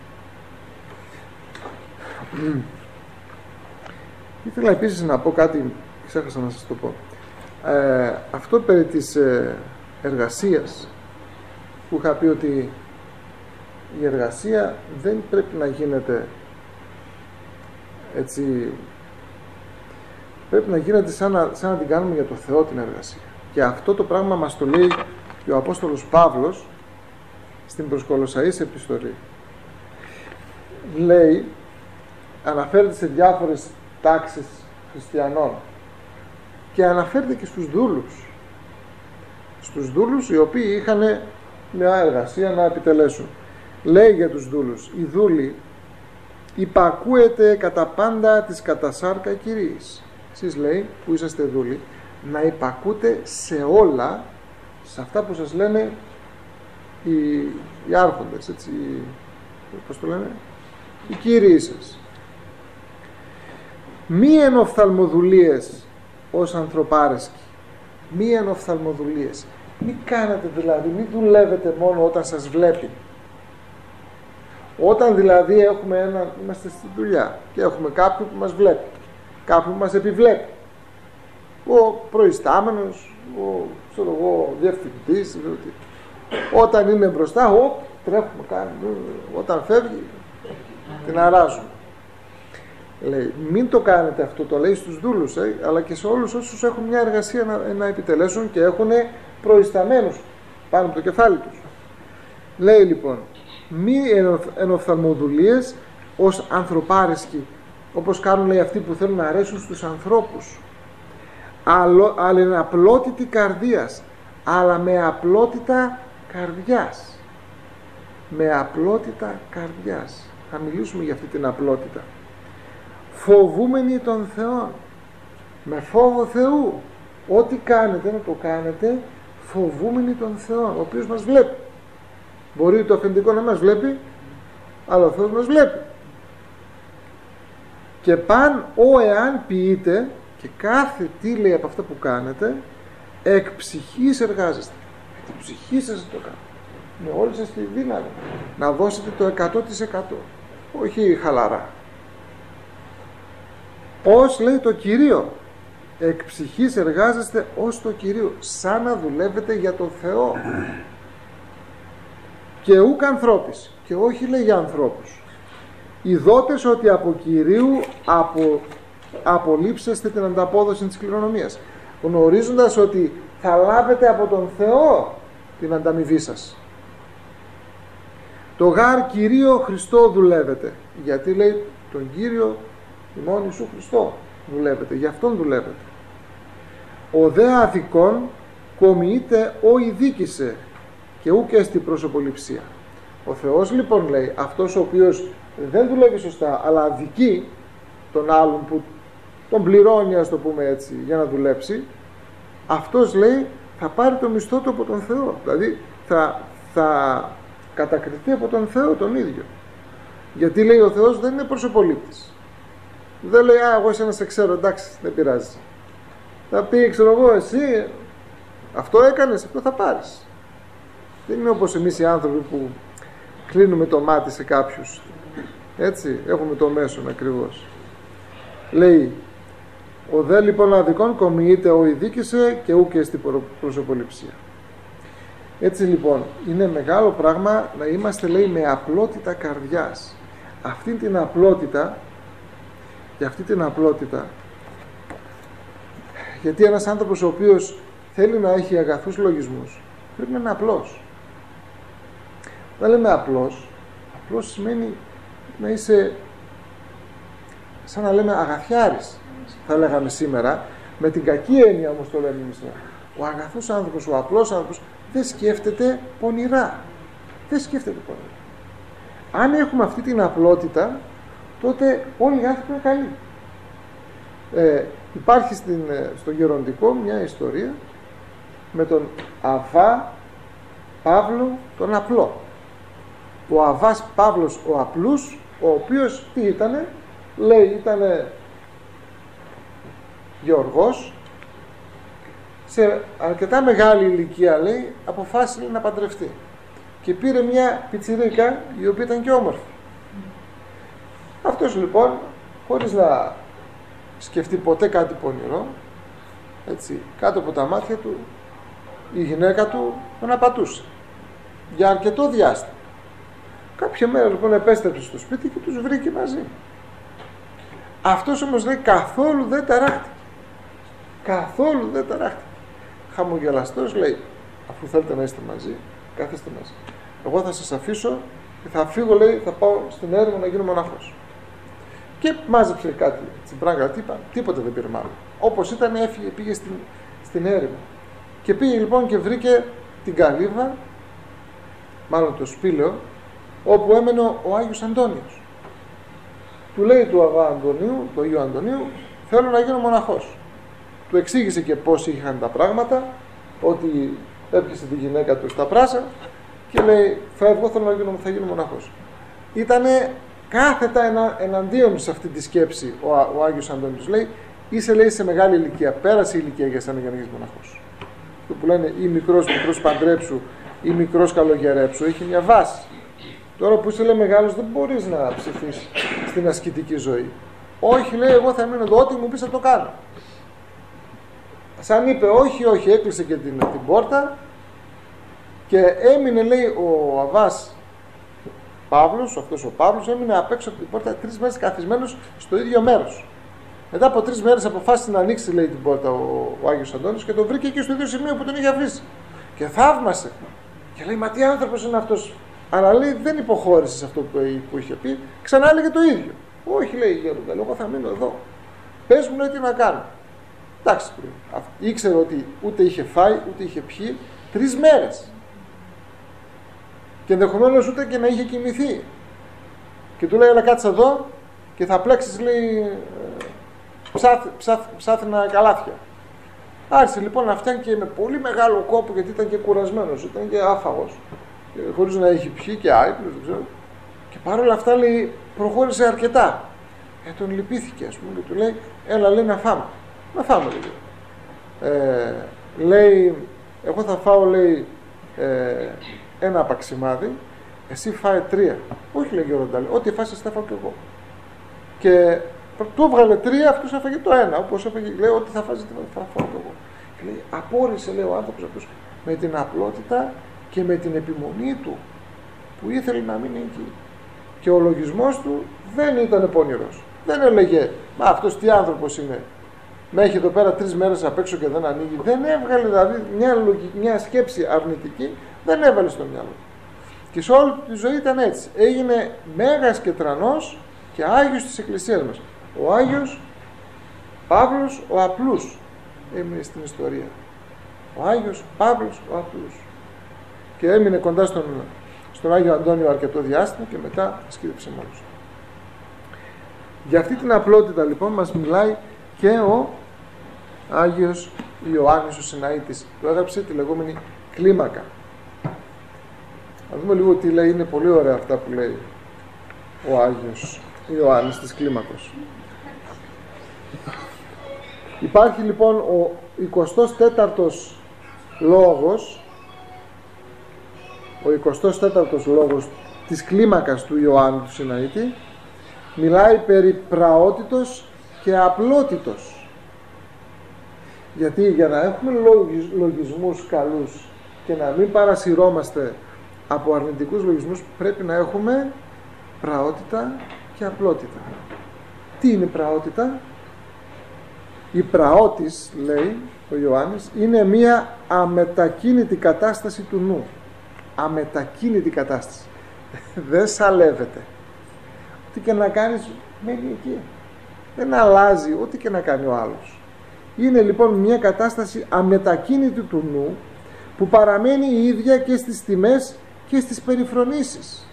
Ήθελα επίσης να πω κάτι, ξέχασα να σας το πω. Αυτό περί της εργασίας, που είχα πει ότι η εργασία δεν πρέπει να γίνεται έτσι, πρέπει να γίνεται σαν να την κάνουμε για το Θεό την εργασία. Και αυτό το πράγμα μας το λέει και ο Απόστολος Παύλος στην προς Κολοσσαείς επιστολή. Λέει, αναφέρεται σε διάφορες τάξεις χριστιανών και αναφέρεται και στους δούλους. Στους δούλους οι οποίοι είχαν μια εργασία να επιτελέσουν. Λέει για τους δούλους, οι δούλοι υπακούετε κατά πάντα της κατασάρκα κυρίης. Εσείς, λέει, που είσαστε δούλοι, να υπακούτε σε όλα, σε αυτά που σας λένε οι άρχοντες, έτσι, πώς το λένε, οι κύριοι σας. Μη εν οφθαλμοδουλίες ως ανθρωπάρεσκοι. Μη εν οφθαλμοδουλίες. Μη κάνετε δηλαδή, μη δουλεύετε μόνο όταν σας βλέπει. Όταν δηλαδή είμαστε στη δουλειά και έχουμε κάποιον που μας βλέπει, κάποιον που μας επιβλέπει, ο προϊστάμενος, ο διευθυντής, όταν είναι μπροστά, τρέχουμε, κάνουμε, όταν φεύγει, την αράζουμε. Λέει, μην το κάνετε αυτό, το λέει στους δούλους, αλλά και σε όλους όσους έχουν μια εργασία να επιτελέσουν και έχουν προϊσταμένους πάνω από το κεφάλι τους. Λέει λοιπόν, μη εν οφθαλμοδουλίες ως ανθρωπάρεσκοι, όπως κάνουν, λέει, αυτοί που θέλουν να αρέσουν στους ανθρώπους, αλλά είναι απλότητη καρδίας, αλλά με απλότητα καρδιάς. Με απλότητα καρδιάς. Θα μιλήσουμε για αυτή την απλότητα. Φοβούμενοι των Θεών, με φόβο Θεού. Ό,τι κάνετε να το κάνετε φοβούμενοι των Θεών, ο οποίος μας βλέπει. Μπορεί το αφεντικό να μας βλέπει, αλλά ο Θεός μας βλέπει. Και παν εάν ποιείτε, και κάθε τι, λέει, από αυτά που κάνετε, εκ ψυχής εργάζεστε. Με την ψυχή σας το κάνετε. Με όλη σας τη δύναμη. Να δώσετε το 100%. Όχι χαλαρά. Ως, λέει, το Κυρίο. Εκ ψυχής εργάζεστε ως το Κυρίο. Σαν να δουλεύετε για τον Θεό. Και ούκ ανθρώπης. Και όχι, λέει, για ανθρώπους. Ιδότες ότι από Κυρίου απολείψεστε την ανταπόδοση της κληρονομίας, γνωρίζοντας ότι θα λάβετε από τον Θεό την ανταμοιβή σας. Το γάρ Κυρίο Χριστό δουλεύετε. Γιατί λέει τον Κύριο ημών Ιησού Χριστό δουλεύετε, γι' αυτόν δουλεύετε. Ο δε αδικών κομιείται ο ειδίκησε και ούκ έστι προσωποληψία. Ο Θεός λοιπόν, λέει, αυτός ο οποίος δεν δουλεύει σωστά αλλά αδικεί τον άλλον που τον πληρώνει, ας το πούμε έτσι, για να δουλέψει, αυτός, λέει, θα πάρει το μισθό του από τον Θεό. Δηλαδή θα κατακριθεί από τον Θεό τον ίδιο. Γιατί, λέει, ο Θεός δεν είναι προσωπολήπτης. Δεν λέει, εγώ εσένα σε ξέρω, εντάξει, δεν πειράζει. Θα πει, ξέρω εγώ, εσύ αυτό έκανες, αυτό θα πάρεις. Δεν είναι όπως εμείς οι άνθρωποι που κλείνουμε το μάτι σε κάποιους. Έτσι, έχουμε το μέσον ακριβώς. Λέει, ο δε λοιπόν αδικών κομιείται ο ειδίκησε και ούκ εστι προσωποληψία. Έτσι λοιπόν, είναι μεγάλο πράγμα να είμαστε, λέει, με απλότητα καρδιάς. Αυτή την απλότητα, και αυτή την απλότητα, γιατί ένας άνθρωπος ο οποίος θέλει να έχει αγαθούς λογισμούς, πρέπει να είναι απλός. Δεν λέμε απλός, απλός σημαίνει να είσαι, σαν να λέμε, αγαθιάρης, θα λέγαμε σήμερα, με την κακή έννοια όμως το λέμε εμείς. Ο αγαθός άνθρωπος, ο απλός άνθρωπος δεν σκέφτεται πονηρά. Δεν σκέφτεται πονηρά. Αν έχουμε αυτή την απλότητα, τότε όλοι οι άνθρωποι είναι καλοί. Υπάρχει στο Γεροντικό μια ιστορία με τον Αβά Παύλο τον απλό. Ο Αβάς Παύλος ο απλούς, ο οποίος τι ήτανε, λέει, ήτανε γεωργός, σε αρκετά μεγάλη ηλικία, λέει, αποφάσισε να παντρευτεί και πήρε μια πιτσιρίκα η οποία ήταν και όμορφη. Αυτός λοιπόν, χωρίς να σκεφτεί ποτέ κάτι πονηρό, έτσι, κάτω από τα μάτια του η γυναίκα του τον απατούσε για αρκετό διάστημα. Κάποια μέρα λοιπόν επέστρεψε στο σπίτι και τους βρήκε μαζί. Αυτός όμως, λέει, καθόλου δεν ταράχτηκε. Καθόλου δεν ταράχτηκε. Χαμογελαστός, λέει, αφού θέλετε να είστε μαζί, κάθεστε μαζί. Εγώ θα σας αφήσω και θα φύγω, λέει, θα πάω στην έρημο να γίνω μοναχός. Και μάζεψε κάτι τσιμπράγκα, τίποτα δεν πήρε μάλλον. Όπως ήταν, έφυγε, πήγε στην έρημο. Και πήγε λοιπόν και βρήκε την καλύβα, μάλλον το σπήλαιο, όπου έμενε ο Άγιος Αντώνιος. Του λέει του Αβά Αντωνίου, του Αγίου Αντωνίου, θέλω να γίνω μοναχός. Του εξήγησε και πώς είχαν τα πράγματα, ότι έπιασε τη γυναίκα του στα πράσα και λέει, φεύγω, θέλω θα γίνω μοναχός. Ήτανε κάθετα εναντίον σε αυτή τη σκέψη ο Άγιος Αντώνιος. Λέει, είσαι, λέει, σε μεγάλη ηλικία, πέρασε η ηλικία για σένα για να γίνεις μοναχός. Αυτό που λένε ή μικρός παντρέψου ή μικρός καλογερέψου, έχει μια βάση. Τώρα που είσαι, λέει, μεγάλος, δεν μπορείς να ψηθείς στην ασκητική ζωή. Όχι, λέει, εγώ θα μείνω εδώ, ό,τι μου πεις θα το κάνω. Σαν είπε όχι, έκλεισε και την πόρτα και έμεινε, λέει, ο Αβάς Παύλος, αυτός ο Παύλος, έμεινε απ' έξω από την πόρτα 3 μέρες καθισμένος στο ίδιο μέρος. Μετά από 3 μέρες αποφάσισε να ανοίξει, λέει, την πόρτα ο Άγιος Αντώνης και τον βρήκε εκεί στο ίδιο σημείο που τον είχε αφήσει. Και θαύμασε. Και λέει, μα τι άνθρωπος είναι αυτός. Αλλά, λέει, δεν υποχώρησε σε αυτό που είχε πει, ξανά έλεγε το ίδιο. Όχι, λέει, γέροντα, εγώ θα μείνω εδώ. Πες μου, λέει, τι να κάνω. Εντάξει, ήξερε ότι ούτε είχε φάει, ούτε είχε πιει 3 μέρες. Και ενδεχομένως ούτε και να είχε κοιμηθεί. Και του λέει, έλα κάτσε εδώ και θα πλέξεις, λέει, ψάθινα καλάθια. Άρχισε λοιπόν να φτιάχνει και με πολύ μεγάλο κόπο, γιατί ήταν και κουρασμένος, ήταν και άφαγος, χωρίς να έχει πιει και άϊπνος, δεν ξέρω. Και παρόλα αυτά, λέει, προχώρησε αρκετά. Τον λυπήθηκε, ας πούμε, και του λέει, έλα, λέει, να φάμε. Να φάμε, λέει. Λέει, εγώ θα φάω, λέει, ένα απαξιμάδι, εσύ φάε 3. Όχι, λέει, γέροντα, ό,τι φάσεις θα φάω κι εγώ. Και του έβγαλε 3, αυτός έφαγε το 1. Όπως έφαγε, λέει, ό,τι θα φάσεις θα φάω κι εγώ. Και λέει, απόρρισε, λέει, ο άνθρωπος αυτός με την απλότητα και με την επιμονή του που ήθελε να μείνει εκεί. Και ο λογισμός του δεν ήταν πονηρός. Δεν έλεγε, μα αυτός τι άνθρωπος είναι. Με έχει εδώ πέρα 3 μέρες απ' έξω και δεν ανοίγει. Δεν έβγαλε δηλαδή μια σκέψη αρνητική, δεν έβαλε στο μυαλό. Και σε όλη τη ζωή ήταν έτσι. Έγινε μέγας και τρανός και Άγιος της Εκκλησίας μας. Ο Άγιος Παύλος ο Απλούς έμεινε στην ιστορία. Ο Άγιος Παύλος ο Απλούς. Και έμεινε κοντά στον Άγιο Αντώνιο αρκετό διάστημα και μετά σκύδεψε μόνος. Για αυτή την απλότητα λοιπόν μας μιλάει και ο Άγιος Ιωάννης ο Συναήτης, που έγραψε τη λεγόμενη κλίμακα. Να δούμε λίγο τι λέει, είναι πολύ ωραία αυτά που λέει ο Άγιος Ιωάννης της κλίμακος. Υπάρχει λοιπόν ο 24ος λόγος, ο 24ος λόγος της κλίμακας του Ιωάννου του Συναήτη, μιλάει περί πραότητος και απλότητος. Γιατί για να έχουμε λογισμούς καλούς και να μην παρασυρώμαστε από αρνητικούς λογισμούς, πρέπει να έχουμε πραότητα και απλότητα. Τι είναι πραότητα? Η πραότης, λέει ο Ιωάννης, είναι μία αμετακίνητη κατάσταση του νου. Αμετακίνητη κατάσταση. Δεν σαλεύεται. Ό,τι και να κάνεις μένει εκεί. Δεν αλλάζει ό,τι και να κάνει ο άλλος. Είναι λοιπόν μια κατάσταση αμετακίνητη του νου, που παραμένει η ίδια και στις τιμές και στις περιφρονήσεις.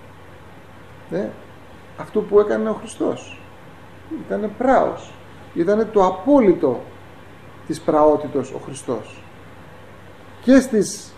Αυτό που έκανε ο Χριστός ήταν πράος. Ήταν το απόλυτο της πραότητος ο Χριστός. Και στις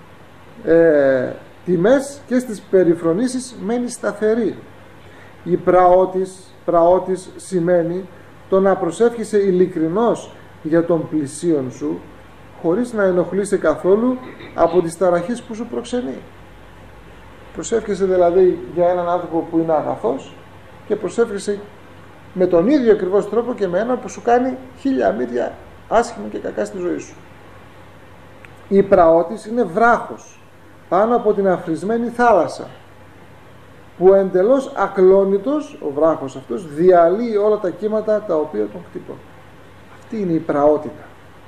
τιμές και στις περιφρονήσεις μένει σταθερή. Η πραότης σημαίνει το να προσεύχεσαι ειλικρινώς για τον πλησίον σου, χωρίς να ενοχλείσαι καθόλου από τις ταραχές που σου προξενεί. Προσεύχεσαι δηλαδή για έναν άνθρωπο που είναι αγαθός και προσεύχεσαι με τον ίδιο ακριβώς τρόπο και με έναν που σου κάνει 1000 μύρια άσχημα και κακά στη ζωή σου. Η πραότης είναι βράχος πάνω από την αφρισμένη θάλασσα, που εντελώς ακλόνητος ο βράχος αυτός διαλύει όλα τα κύματα τα οποία τον χτυπούν. Αυτή είναι η πραότητα.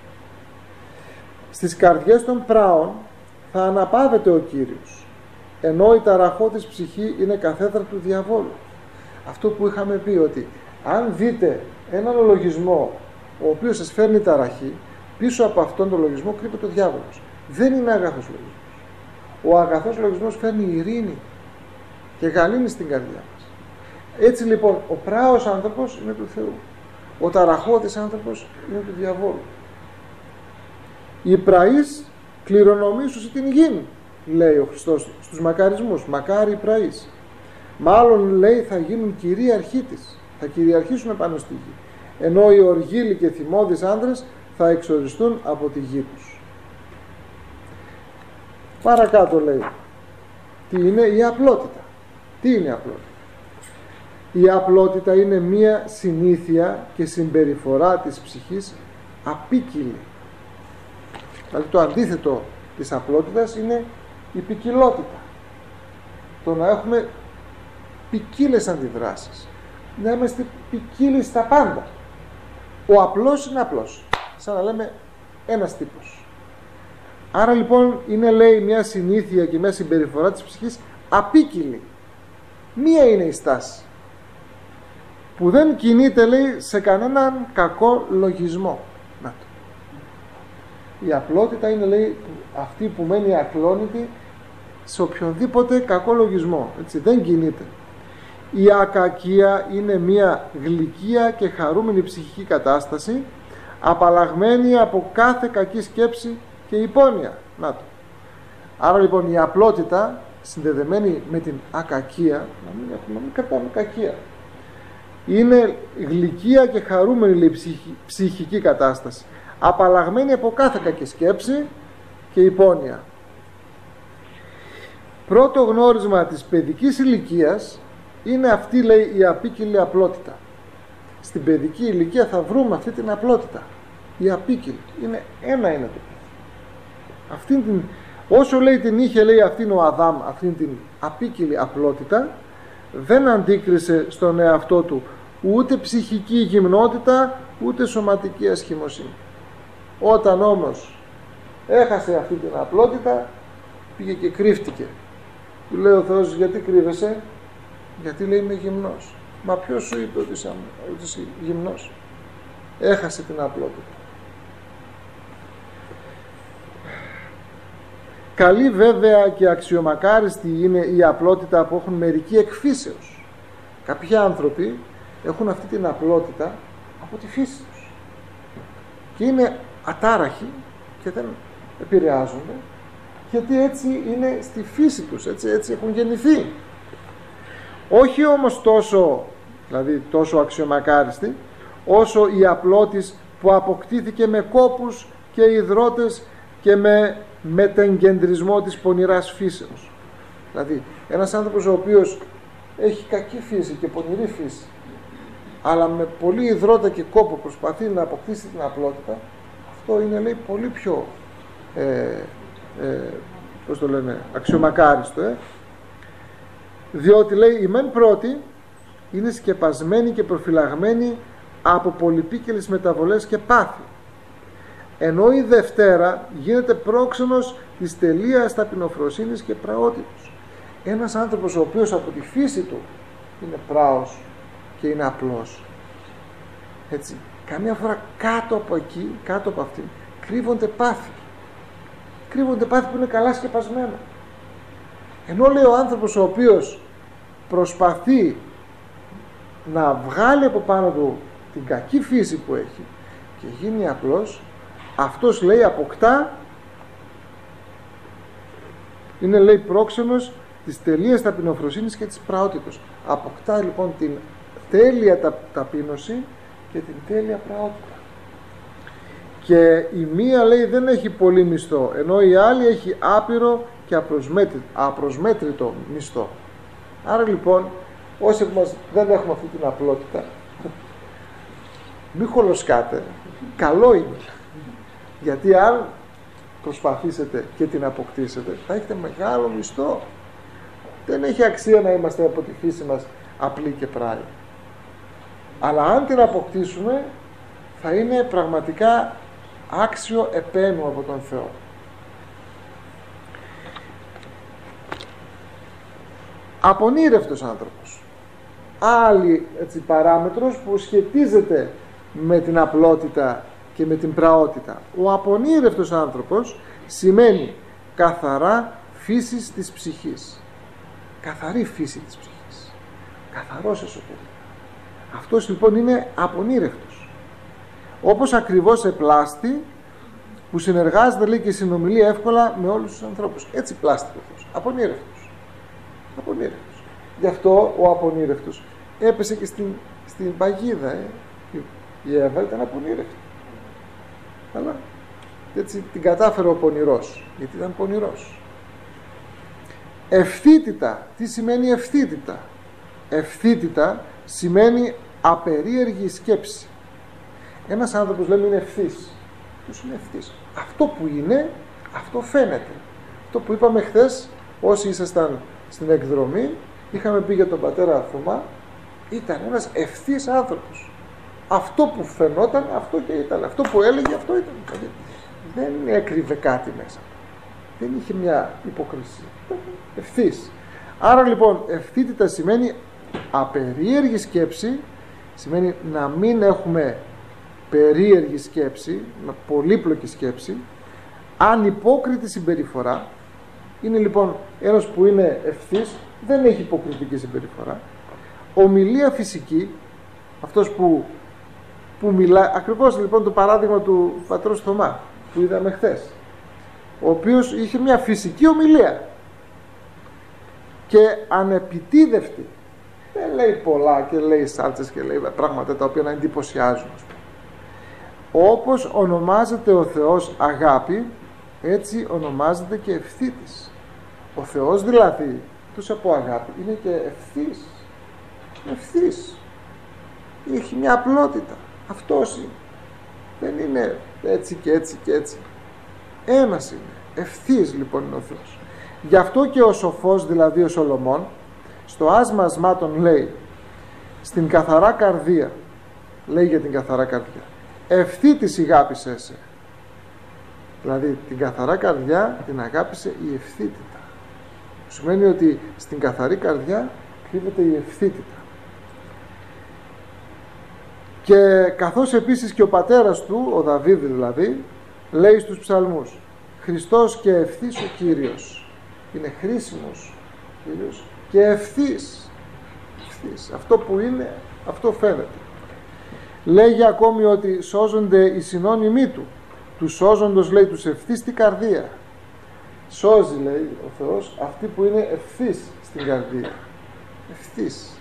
Στις καρδιές των πράων θα αναπαύεται ο Κύριος, ενώ η ταραχώδης ψυχή είναι καθέδρα του διαβόλου. Αυτό που είχαμε πει, ότι αν δείτε έναν λογισμό ο οποίος σας φέρνει ταραχή, πίσω από αυτόν τον λογισμό κρύβεται ο διάβολος. Δεν είναι αγαθός λογισμός. Ο αγαθός λογισμός φέρνει ειρήνη και γαλήνη στην καρδιά μας. Έτσι λοιπόν ο πράος άνθρωπος είναι του Θεού. Ο ταραχώδης άνθρωπος είναι του διαβόλου. Η πραής κληρονομήσουσι την γη, λέει ο Χριστός στους μακαρισμούς. Μακάρι οι πραείς. Μάλλον λέει θα γίνουν κυρίαρχοί της, θα κυριαρχήσουν πάνω στη γη. Ενώ οι οργίλοι και θυμώδεις άντρες θα εξοριστούν από τη γη τους. Παρακάτω λέει, τι είναι η απλότητα. Τι είναι η απλότητα? Η απλότητα είναι μία συνήθεια και συμπεριφορά της ψυχής απίκυλη. Δηλαδή το αντίθετο της απλότητας είναι η ποικιλότητα. Το να έχουμε ποικίλες αντιδράσεις. Να είμαστε ποικίλοι στα πάντα. Ο απλός είναι απλός. Σαν να λέμε ένας τύπος. Άρα λοιπόν είναι, λέει, μια συνήθεια και μια συμπεριφορά της ψυχής απίκυλη. Μία είναι η στάση, που δεν κινείται, λέει, σε κανέναν κακό λογισμό. Να το. Η απλότητα είναι, λέει, αυτή που μένει ακλόνητη σε οποιονδήποτε κακό λογισμό. Έτσι, δεν κινείται. Η ακακία είναι μια γλυκία και χαρούμενη ψυχική κατάσταση, απαλλαγμένη από κάθε κακή σκέψη και υπόνοια. Να το. Άρα λοιπόν η απλότητα συνδεδεμένη με την ακακία, να μην κρατάμε κακία, είναι γλυκία και χαρούμενη, λέει, ψυχική κατάσταση, απαλλαγμένη από κάθε κακή σκέψη και υπόνοια. Πρώτο γνώρισμα της παιδικής ηλικίας είναι αυτή, λέει, η απίκυλη απλότητα. Στην παιδική ηλικία θα βρούμε αυτή την απλότητα. Η απίκυλη είναι ένα, είναι το. Αυτήν την, όσο, λέει, την είχε, λέει, αυτήν ο Αδάμ, αυτήν την απίκυλη απλότητα, δεν αντίκρισε στον εαυτό του ούτε ψυχική γυμνότητα ούτε σωματική ασχημοσύνη. Όταν όμως έχασε αυτή την απλότητα, πήγε και κρύφτηκε. Του λέει ο Θεός, γιατί κρύβεσαι? Γιατί λέει, είμαι γυμνός. Μα ποιος σου είπε ότι είσαι γυμνός? Έχασε την απλότητα. Καλή βέβαια και αξιομακάριστη είναι η απλότητα που έχουν μερικοί εκφύσεως. Κάποιοι άνθρωποι έχουν αυτή την απλότητα από τη φύση τους και είναι ατάραχοι και δεν επηρεάζονται, γιατί έτσι είναι στη φύση τους, έτσι έχουν γεννηθεί. Όχι όμως τόσο αξιομακάριστη όσο η απλότης που αποκτήθηκε με κόπους και υδρότες και με μετεγκεντρισμό της πονηράς φύσεως. Δηλαδή ένας άνθρωπος ο οποίος έχει κακή φύση και πονηρή φύση, αλλά με πολύ υδρότα και κόπο προσπαθεί να αποκτήσει την απλότητα, αυτό είναι, λέει, πολύ πιο αξιομακάριστο, διότι, λέει, η μεν πρώτη είναι σκεπασμένη και προφυλαγμένη από πολυπίκελες μεταβολές και πάθη, ενώ η Δευτέρα γίνεται πρόξενος της τελείας ταπεινοφροσύνης και πραότητος. Ένας άνθρωπος ο οποίος από τη φύση του είναι πράος και είναι απλός, έτσι, καμιά φορά κάτω από εκεί, κάτω από αυτήν, κρύβονται πάθη που είναι καλά σκεπασμένα. Ενώ, λέει, ο άνθρωπος ο οποίος προσπαθεί να βγάλει από πάνω του την κακή φύση που έχει και γίνει απλός, αυτός, λέει, αποκτά, είναι, λέει, πρόξενος της τελείας ταπεινοφροσύνης και της πραότητος. Αποκτά λοιπόν την τέλεια ταπείνωση και την τέλεια πραότητα. Και η μία, λέει, δεν έχει πολύ μισθό, ενώ η άλλη έχει άπειρο και απροσμέτρητο μισθό. Άρα λοιπόν, όσοι δεν έχουμε αυτή την απλότητα, μη χολοσκάτε, καλό είναι. Γιατί αν προσπαθήσετε και την αποκτήσετε, θα έχετε μεγάλο μισθό. Δεν έχει αξία να είμαστε από τη φύση μας απλοί και πράοι. Αλλά αν την αποκτήσουμε, θα είναι πραγματικά άξιο επένου από τον Θεό. Απονήρευτος άνθρωπος. Άλλη, έτσι, παράμετρος που σχετίζεται με την απλότητα και με την πραότητα. Ο απονήρευτος άνθρωπος σημαίνει καθαρά φύσης της ψυχής. Καθαρή φύση της ψυχής. Καθαρός εσωτερικά. Αυτός λοιπόν είναι απονήρευτος. Όπως ακριβώς επλάστη που συνεργάζεται, λέει, και συνομιλεί εύκολα με όλους τους ανθρώπους. Έτσι πλάστηκε αυτός. Απονήρευτος. Απονήρευτος. Γι' αυτό ο απονήρευτος έπεσε και στην παγίδα. Η Εύα ήταν απονήρευτη. Αλλά έτσι την κατάφερε ο πονηρός, γιατί ήταν πονηρός. Ευθύτητα. Τι σημαίνει ευθύτητα? Ευθύτητα σημαίνει απερίεργη σκέψη. Ένας άνθρωπος, λέμε, είναι ευθύς. Ποιος είναι ευθύς? Αυτό που είναι, αυτό φαίνεται. Αυτό που είπαμε χθες, όσοι ήσασταν στην εκδρομή, είχαμε πει για τον πατέρα Θωμά, ήταν ένας ευθύς άνθρωπος. Αυτό που φαινόταν, αυτό και ήταν. Αυτό που έλεγε, αυτό ήταν. Δεν έκρυβε κάτι μέσα. Δεν είχε μια υποκρισία. Ευθύς. Άρα λοιπόν, ευθύτητα σημαίνει απερίεργη σκέψη, σημαίνει να μην έχουμε περίεργη σκέψη, πολύπλοκη σκέψη, ανυπόκριτη συμπεριφορά. Είναι λοιπόν ένας που είναι ευθύς, δεν έχει υποκριτική συμπεριφορά. Ομιλία φυσική, αυτός που μιλάει, ακριβώς λοιπόν το παράδειγμα του πατρός Θωμά που είδαμε χθες, ο οποίος είχε μια φυσική ομιλία και ανεπιτίδευτη. Δεν λέει πολλά και λέει σάλτσες και λέει πράγματα τα οποία να εντυπωσιάζουν. Όπως ονομάζεται ο Θεός αγάπη, έτσι ονομάζεται και ευθύτης. Ο Θεός δηλαδή, τους από αγάπη, είναι και ευθύς. Ευθύς. Έχει μια απλότητα. Αυτός είναι. Δεν είναι έτσι και έτσι και έτσι. Ένας είναι. Ευθύς λοιπόν είναι ο Θεός. Γι' αυτό και ο σοφός, δηλαδή ο Σολομών, Στο άσμα ασμάτων λέει, στην καθαρά καρδία, λέει για την καθαρά καρδιά, ευθύτης ηγάπησέ σε. Δηλαδή την καθαρά καρδιά την αγάπησε η ευθύτητα. Σημαίνει ότι στην καθαρή καρδιά κρύβεται η ευθύτητα. Και καθώς επίσης και ο πατέρας του, ο Δαβίδ δηλαδή, λέει στους ψαλμούς, Χριστός και ευθύς ο Κύριος. Είναι χρήσιμος ο Κύριος και ευθύς. Αυτό που είναι, αυτό φαίνεται. Λέγει ακόμη ότι σώζονται οι συνώνυμοι του. Τους σώζοντος, λέει, τους ευθύς στην καρδία. Σώζει, λέει ο Θεός, αυτοί που είναι ευθύς στην καρδία. Ευθύς.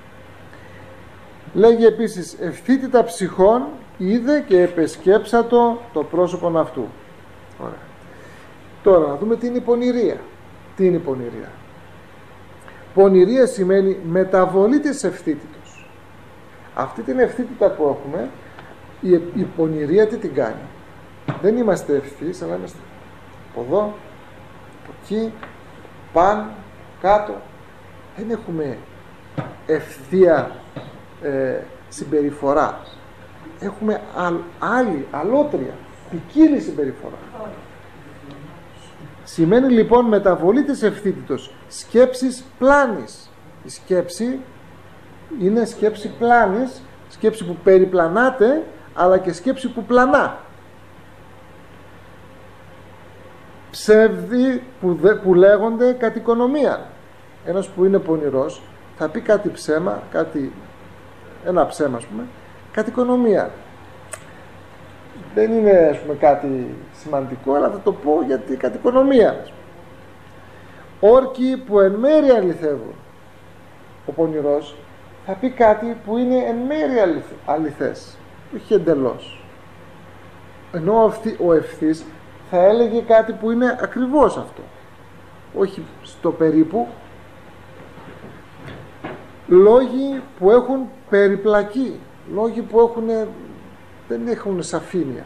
Λέγει επίσης, ευθύτητα ψυχών είδε και επεσκέψατο το πρόσωπον αυτού. Ωραία. Τώρα να δούμε τι είναι η πονηρία. Τι είναι η πονηρία? Πονηρία σημαίνει μεταβολή της ευθύτητος. Αυτή την ευθύτητα που έχουμε, η πονηρία τι την κάνει? Δεν είμαστε ευθύς, αλλά είμαστε από εδώ, από εκεί, πάνω, κάτω. Δεν έχουμε ευθεία συμπεριφορά. Έχουμε άλλη, αλότρια, ποικίλη συμπεριφορά. Σημαίνει λοιπόν μεταβολή της ευθύτητος, σκέψης πλάνης. Η σκέψη είναι σκέψη πλάνης, σκέψη που περιπλανάται, αλλά και σκέψη που πλανά. Ψεύδι που λέγονται κατ' οικονομία. Ένας που είναι πονηρός θα πει κάτι ψέμα, ένα ψέμα ας πούμε, κατ' οικονομία. Δεν είναι ας πούμε κάτι σημαντικό, αλλά θα το πω γιατί κατ' οικονομία. Όρκοι που εν μέρει αληθεύουν. Ο πονηρός θα πει κάτι που είναι εν μέρει αληθές, όχι εντελώς. Ενώ ο ευθύς θα έλεγε κάτι που είναι ακριβώς αυτό, όχι στο περίπου. Λόγοι που έχουν περιπλακεί, λόγοι που δεν έχουν σαφήνεια.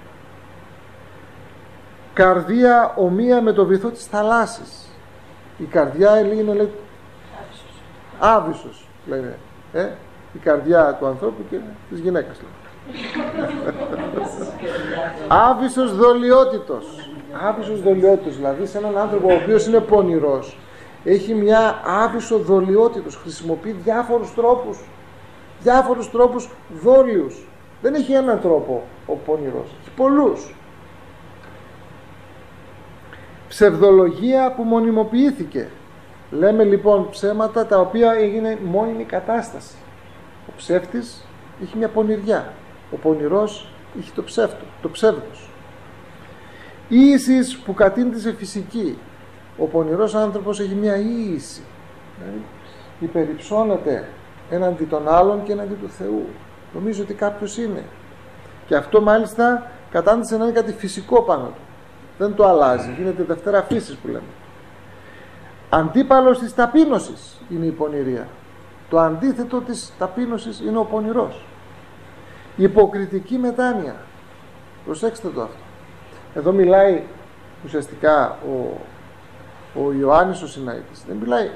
Καρδία ομοία με το βυθό της θαλάσσης. Η καρδιά είναι, λέει, άβυσσος, λένε. Η καρδιά του ανθρώπου και της γυναίκας, λέει. Άβυσσος δολιότητος. Άβυσσος δολιότητος, δηλαδή σε έναν άνθρωπο ο οποίος είναι πονηρός, έχει μια άβυσσο δολιότητος, χρησιμοποιεί διάφορους τρόπους δόλιους. Δεν έχει έναν τρόπο ο πονηρός, έχει πολλούς. Ψευδολογία που μονιμοποιήθηκε. Λέμε λοιπόν ψέματα τα οποία έγινε μόνιμη κατάσταση. Ο ψεύτης έχει μια πονηριά, ο πονηρός έχει το ψεύδος. Ίησης που κατήνεται σε φυσική. Ο πονηρός άνθρωπος έχει μια ίηση, υπερυψώνεται έναντι των άλλων και έναντι του Θεού. Νομίζω ότι κάποιος είναι, και αυτό μάλιστα κατάντησε να είναι κάτι φυσικό πάνω του, δεν το αλλάζει, γίνεται δευτέρα φύσης που λέμε. Αντίπαλος της ταπείνωσης είναι η πονηρία. Το αντίθετο της ταπείνωσης είναι ο πονηρός. Υποκριτική μετάνοια. Προσέξτε το αυτό. Εδώ μιλάει ουσιαστικά ο Ιωάννης ο Συναήτης. Δεν μιλάει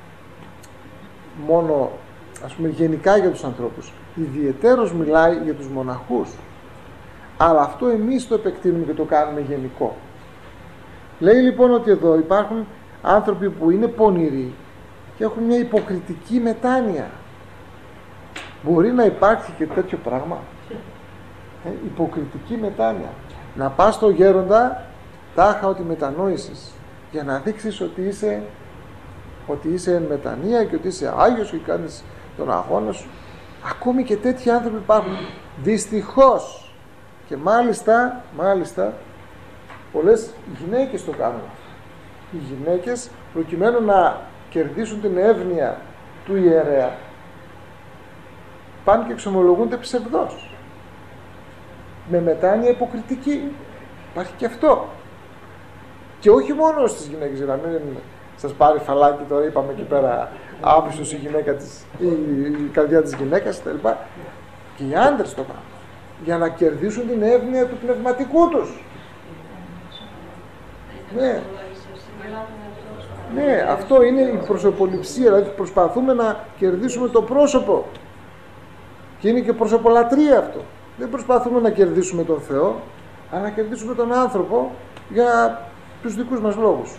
μόνο, ας πούμε, γενικά για τους ανθρώπους. Ιδιαιτέρως μιλάει για τους μοναχούς. Αλλά αυτό εμείς το επεκτείνουμε και το κάνουμε γενικό. Λέει λοιπόν ότι εδώ υπάρχουν άνθρωποι που είναι πονηροί και έχουν μια υποκριτική μετάνοια. Μπορεί να υπάρχει και τέτοιο πράγμα. Υποκριτική μετάνοια. Να πας στο γέροντα τάχα ότι μετανόησες, για να δείξεις ότι είσαι εν μετανία και ότι είσαι Άγιος και κάνεις τον αγώνα σου. Ακόμη και τέτοιοι άνθρωποι υπάρχουν. Δυστυχώς. Και μάλιστα πολλές γυναίκες το κάνουν. Οι γυναίκες, προκειμένου να κερδίσουν την εύνοια του ιερέα, πάνε και εξομολογούνται ψευδός, με μετάνοια υποκριτική. Υπάρχει και αυτό. Και όχι μόνο στις γυναίκες, για να μην σας πάρει φαλάκι τώρα, είπαμε εκεί πέρα άβυσσος η καρδιά της γυναίκας κτλ. Και οι άντρες το κάνουν, για να κερδίσουν την εύνοια του πνευματικού τους. Ναι. Ναι, αυτό είναι η προσωποληψία, δηλαδή προσπαθούμε να κερδίσουμε το πρόσωπο. Και είναι και προσωπολατρία αυτό. Δεν προσπαθούμε να κερδίσουμε τον Θεό, αλλά να κερδίσουμε τον άνθρωπο για τους δικούς μας λόγους.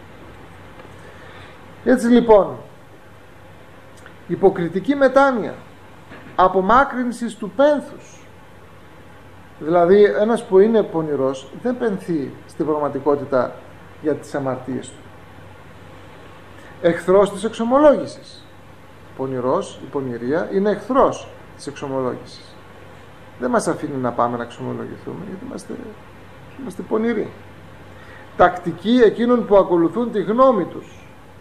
Έτσι λοιπόν, υποκριτική μετάνοια, απομάκρυνση του πένθους. Δηλαδή ένας που είναι πονηρός δεν πενθεί στην πραγματικότητα για τις αμαρτίες του. Εχθρός της εξομολόγησης. Πονηρός, η πονηρία είναι εχθρός της εξομολόγησης. Δεν μας αφήνει να πάμε να εξομολογηθούμε, γιατί είμαστε πονηροί. Τακτική εκείνων που ακολουθούν τη γνώμη τους.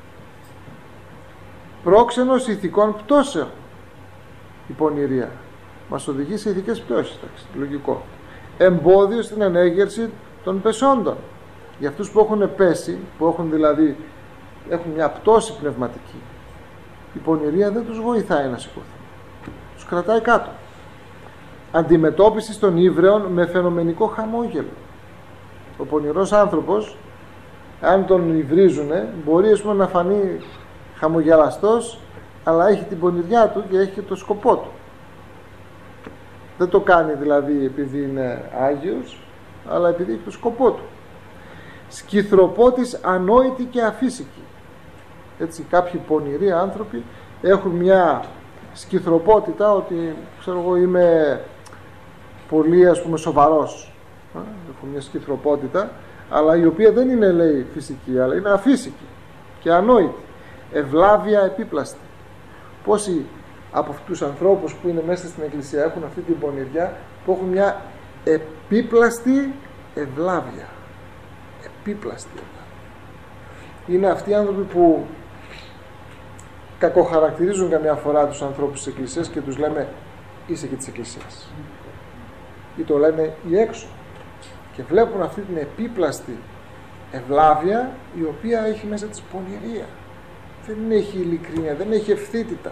Πρόξενος ηθικών πτώσεων. Η πονηρία μας οδηγεί σε ηθικές πτώσεις, λογικό. Εμπόδιο στην ανέγερση των πεσόντων. Για αυτούς που έχουν πέσει, που έχουν μια πτώση πνευματική, η πονηρία δεν τους βοηθάει να σηκωθούν. Τους κρατάει κάτω. Αντιμετώπιση των ύβρεων με φαινομενικό χαμόγελο. Ο πονηρός άνθρωπος, αν τον υβρίζουνε, μπορεί να φανεί χαμογελαστός, αλλά έχει την πονηριά του και έχει και το σκοπό του. Δεν το κάνει δηλαδή επειδή είναι Άγιος, αλλά επειδή έχει το σκοπό του. Σκυθροπότης ανόητη και αφύσικη. Έτσι κάποιοι πονηροί άνθρωποι έχουν μια σκυθροπότητα, ότι ξέρω εγώ είμαι πολύ σοβαρός. Έχουν μια σκυθροπότητα, αλλά η οποία δεν είναι, λέει, φυσική, αλλά είναι αφύσικη και ανόητη. Ευλάβεια επίπλαστη. Πόσοι από αυτούς τους ανθρώπους που είναι μέσα στην εκκλησία έχουν αυτή την πονηριά, που έχουν μια επίπλαστη ευλάβεια. Επίπλαστη ευλάβεια. Είναι αυτοί οι άνθρωποι που κακοχαρακτηρίζουν καμιά φορά τους ανθρώπους της εκκλησίας και τους λέμε είσαι και της εκκλησίας. Ή το λένε οι έξω. Και βλέπουν αυτή την επίπλαστη ευλάβεια, η οποία έχει μέσα της πονηρία. Δεν έχει ειλικρίνεια, δεν έχει ευθύτητα.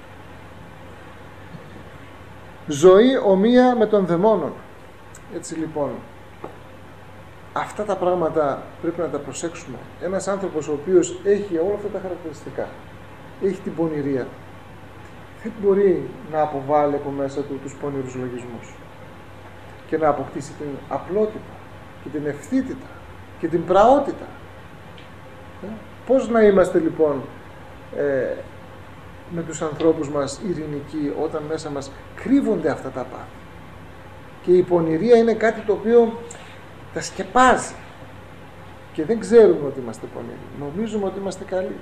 Ζωή ομοία με των δαιμόνων. Έτσι λοιπόν, αυτά τα πράγματα πρέπει να τα προσέξουμε. Ένας άνθρωπος ο οποίος έχει όλα αυτά τα χαρακτηριστικά, έχει την πονηρία, δεν μπορεί να αποβάλει από μέσα του τους πονηρούς λογισμούς και να αποκτήσει την απλότητα και την ευθύτητα και την πραότητα. Πώς να είμαστε λοιπόν με τους ανθρώπους μας ειρηνικοί όταν μέσα μας κρύβονται αυτά τα πάθη? Και η πονηρία είναι κάτι το οποίο τα σκεπάζει και δεν ξέρουμε ότι είμαστε πονηροί, νομίζουμε ότι είμαστε καλοί.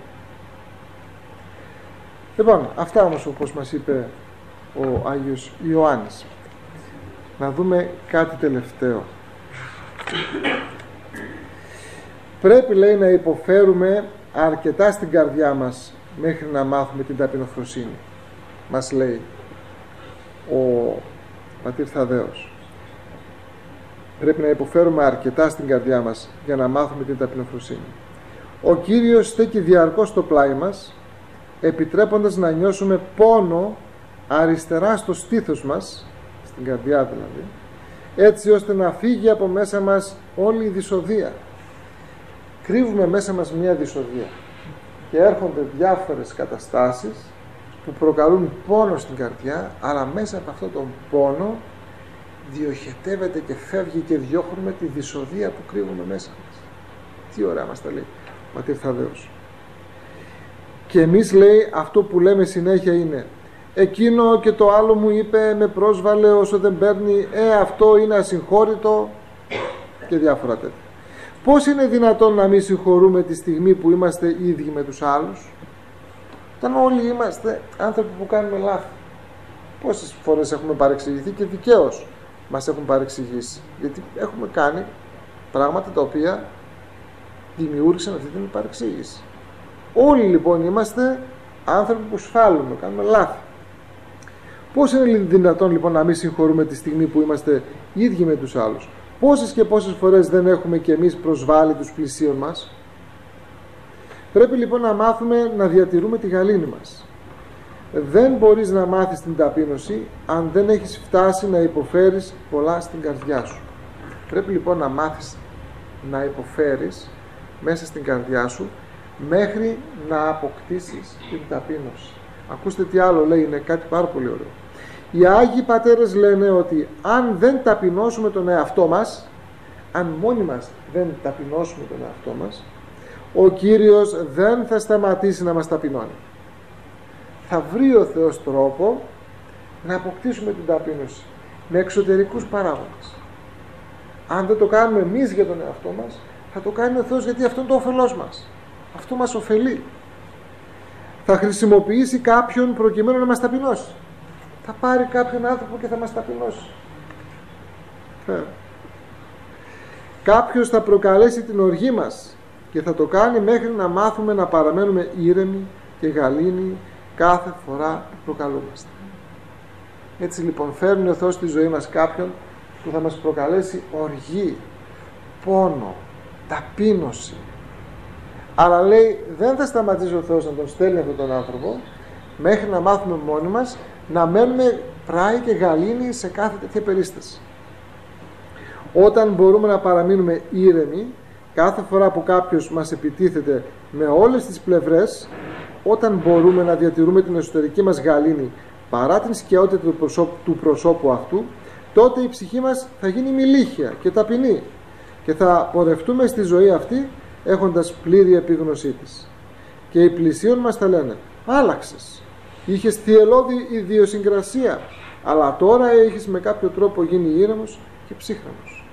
Λοιπόν, αυτά όμως όπως μας είπε ο Άγιος Ιωάννης. Να δούμε κάτι τελευταίο. Πρέπει, λέει, να υποφέρουμε αρκετά στην καρδιά μας μέχρι να μάθουμε την ταπεινοφροσύνη, μας λέει ο πατήρ Θαδέος. Πρέπει να υποφέρουμε αρκετά στην καρδιά μας για να μάθουμε την ταπεινοφροσύνη. Ο Κύριος στέκει διαρκώς στο πλάι μας, επιτρέποντας να νιώσουμε πόνο αριστερά στο στήθος μας, στην καρδιά δηλαδή, έτσι ώστε να φύγει από μέσα μας όλη η δυσοδεία. Κρύβουμε μέσα μας μια δυσοδεία και έρχονται διάφορες καταστάσεις που προκαλούν πόνο στην καρδιά, αλλά μέσα από αυτόν τον πόνο διοχετεύεται και φεύγει και διώχνουμε τη δυσοδεία που κρύβουμε μέσα μας. Τι ωραία μας τα λέει ο πατήρ Θαδέος. Και εμείς, λέει, αυτό που λέμε συνέχεια είναι εκείνο και το άλλο μου είπε, με πρόσβαλε όσο δεν παίρνει, αυτό είναι ασυγχώρητο και διάφορα τέτοια. Πώς είναι δυνατόν να μην συγχωρούμε τη στιγμή που είμαστε ίδιοι με τους άλλους, όταν όλοι είμαστε άνθρωποι που κάνουμε λάθη? Πόσες φορές έχουμε παρεξηγηθεί και δικαίως μας έχουν παρεξηγήσει, γιατί έχουμε κάνει πράγματα τα οποία δημιούργησαν αυτή την παρεξήγηση. Όλοι λοιπόν είμαστε άνθρωποι που σφάλουμε, κάνουμε λάθη. Πώς είναι δυνατόν λοιπόν να μην συγχωρούμε τη στιγμή που είμαστε ίδιοι με τους άλλους? Πόσες και πόσες φορές δεν έχουμε κι εμείς προσβάλει τους πλησίων μας? Πρέπει λοιπόν να μάθουμε να διατηρούμε τη γαλήνη μας. Δεν μπορείς να μάθεις την ταπείνωση αν δεν έχεις φτάσει να υποφέρεις πολλά στην καρδιά σου. Πρέπει λοιπόν να μάθεις να υποφέρεις μέσα στην καρδιά σου, μέχρι να αποκτήσεις την ταπείνωση. Ακούστε τι άλλο λέει, είναι κάτι πάρα πολύ ωραίο. Οι Άγιοι Πατέρες λένε ότι αν δεν ταπεινώσουμε τον εαυτό μας, αν μόνοι μας δεν ταπεινώσουμε τον εαυτό μας, ο Κύριος δεν θα σταματήσει να μας ταπεινώνει. Θα βρει ο Θεός τρόπο να αποκτήσουμε την ταπείνωση με εξωτερικούς παράγοντες. Αν δεν το κάνουμε εμείς για τον εαυτό μας, θα το κάνει ο Θεός, γιατί αυτό είναι το όφελός μας. Αυτό μας ωφελεί. Θα χρησιμοποιήσει κάποιον προκειμένου να μας ταπεινώσει. Θα πάρει κάποιον άνθρωπο και θα μας ταπεινώσει. Κάποιος θα προκαλέσει την οργή μας και θα το κάνει μέχρι να μάθουμε να παραμένουμε ήρεμοι και γαλήνοι κάθε φορά που προκαλούμαστε. Έτσι λοιπόν φέρνει ο Θεός στη ζωή μας κάποιον που θα μας προκαλέσει οργή, πόνο, ταπείνωση. Αλλά λέει δεν θα σταματήσει ο Θεός να τον στέλνει αυτόν τον άνθρωπο μέχρι να μάθουμε μόνοι μας να μένουμε πράοι και γαλήνοι σε κάθε τέτοια περίσταση. Όταν μπορούμε να παραμείνουμε ήρεμοι κάθε φορά που κάποιος μας επιτίθεται με όλες τις πλευρές, όταν μπορούμε να διατηρούμε την εσωτερική μας γαλήνη παρά την σκιαότητα του προσώπου αυτού, τότε η ψυχή μας θα γίνει μιλίχια και ταπεινή και θα πορευτούμε στη ζωή αυτή έχοντας πλήρη επίγνωσή της. Και οι πλησίον μας θα λένε «Άλλαξες, είχες θυελλώδη ιδιοσυγκρασία, αλλά τώρα έχεις με κάποιο τρόπο γίνει ήρεμος και ψύχρεμος».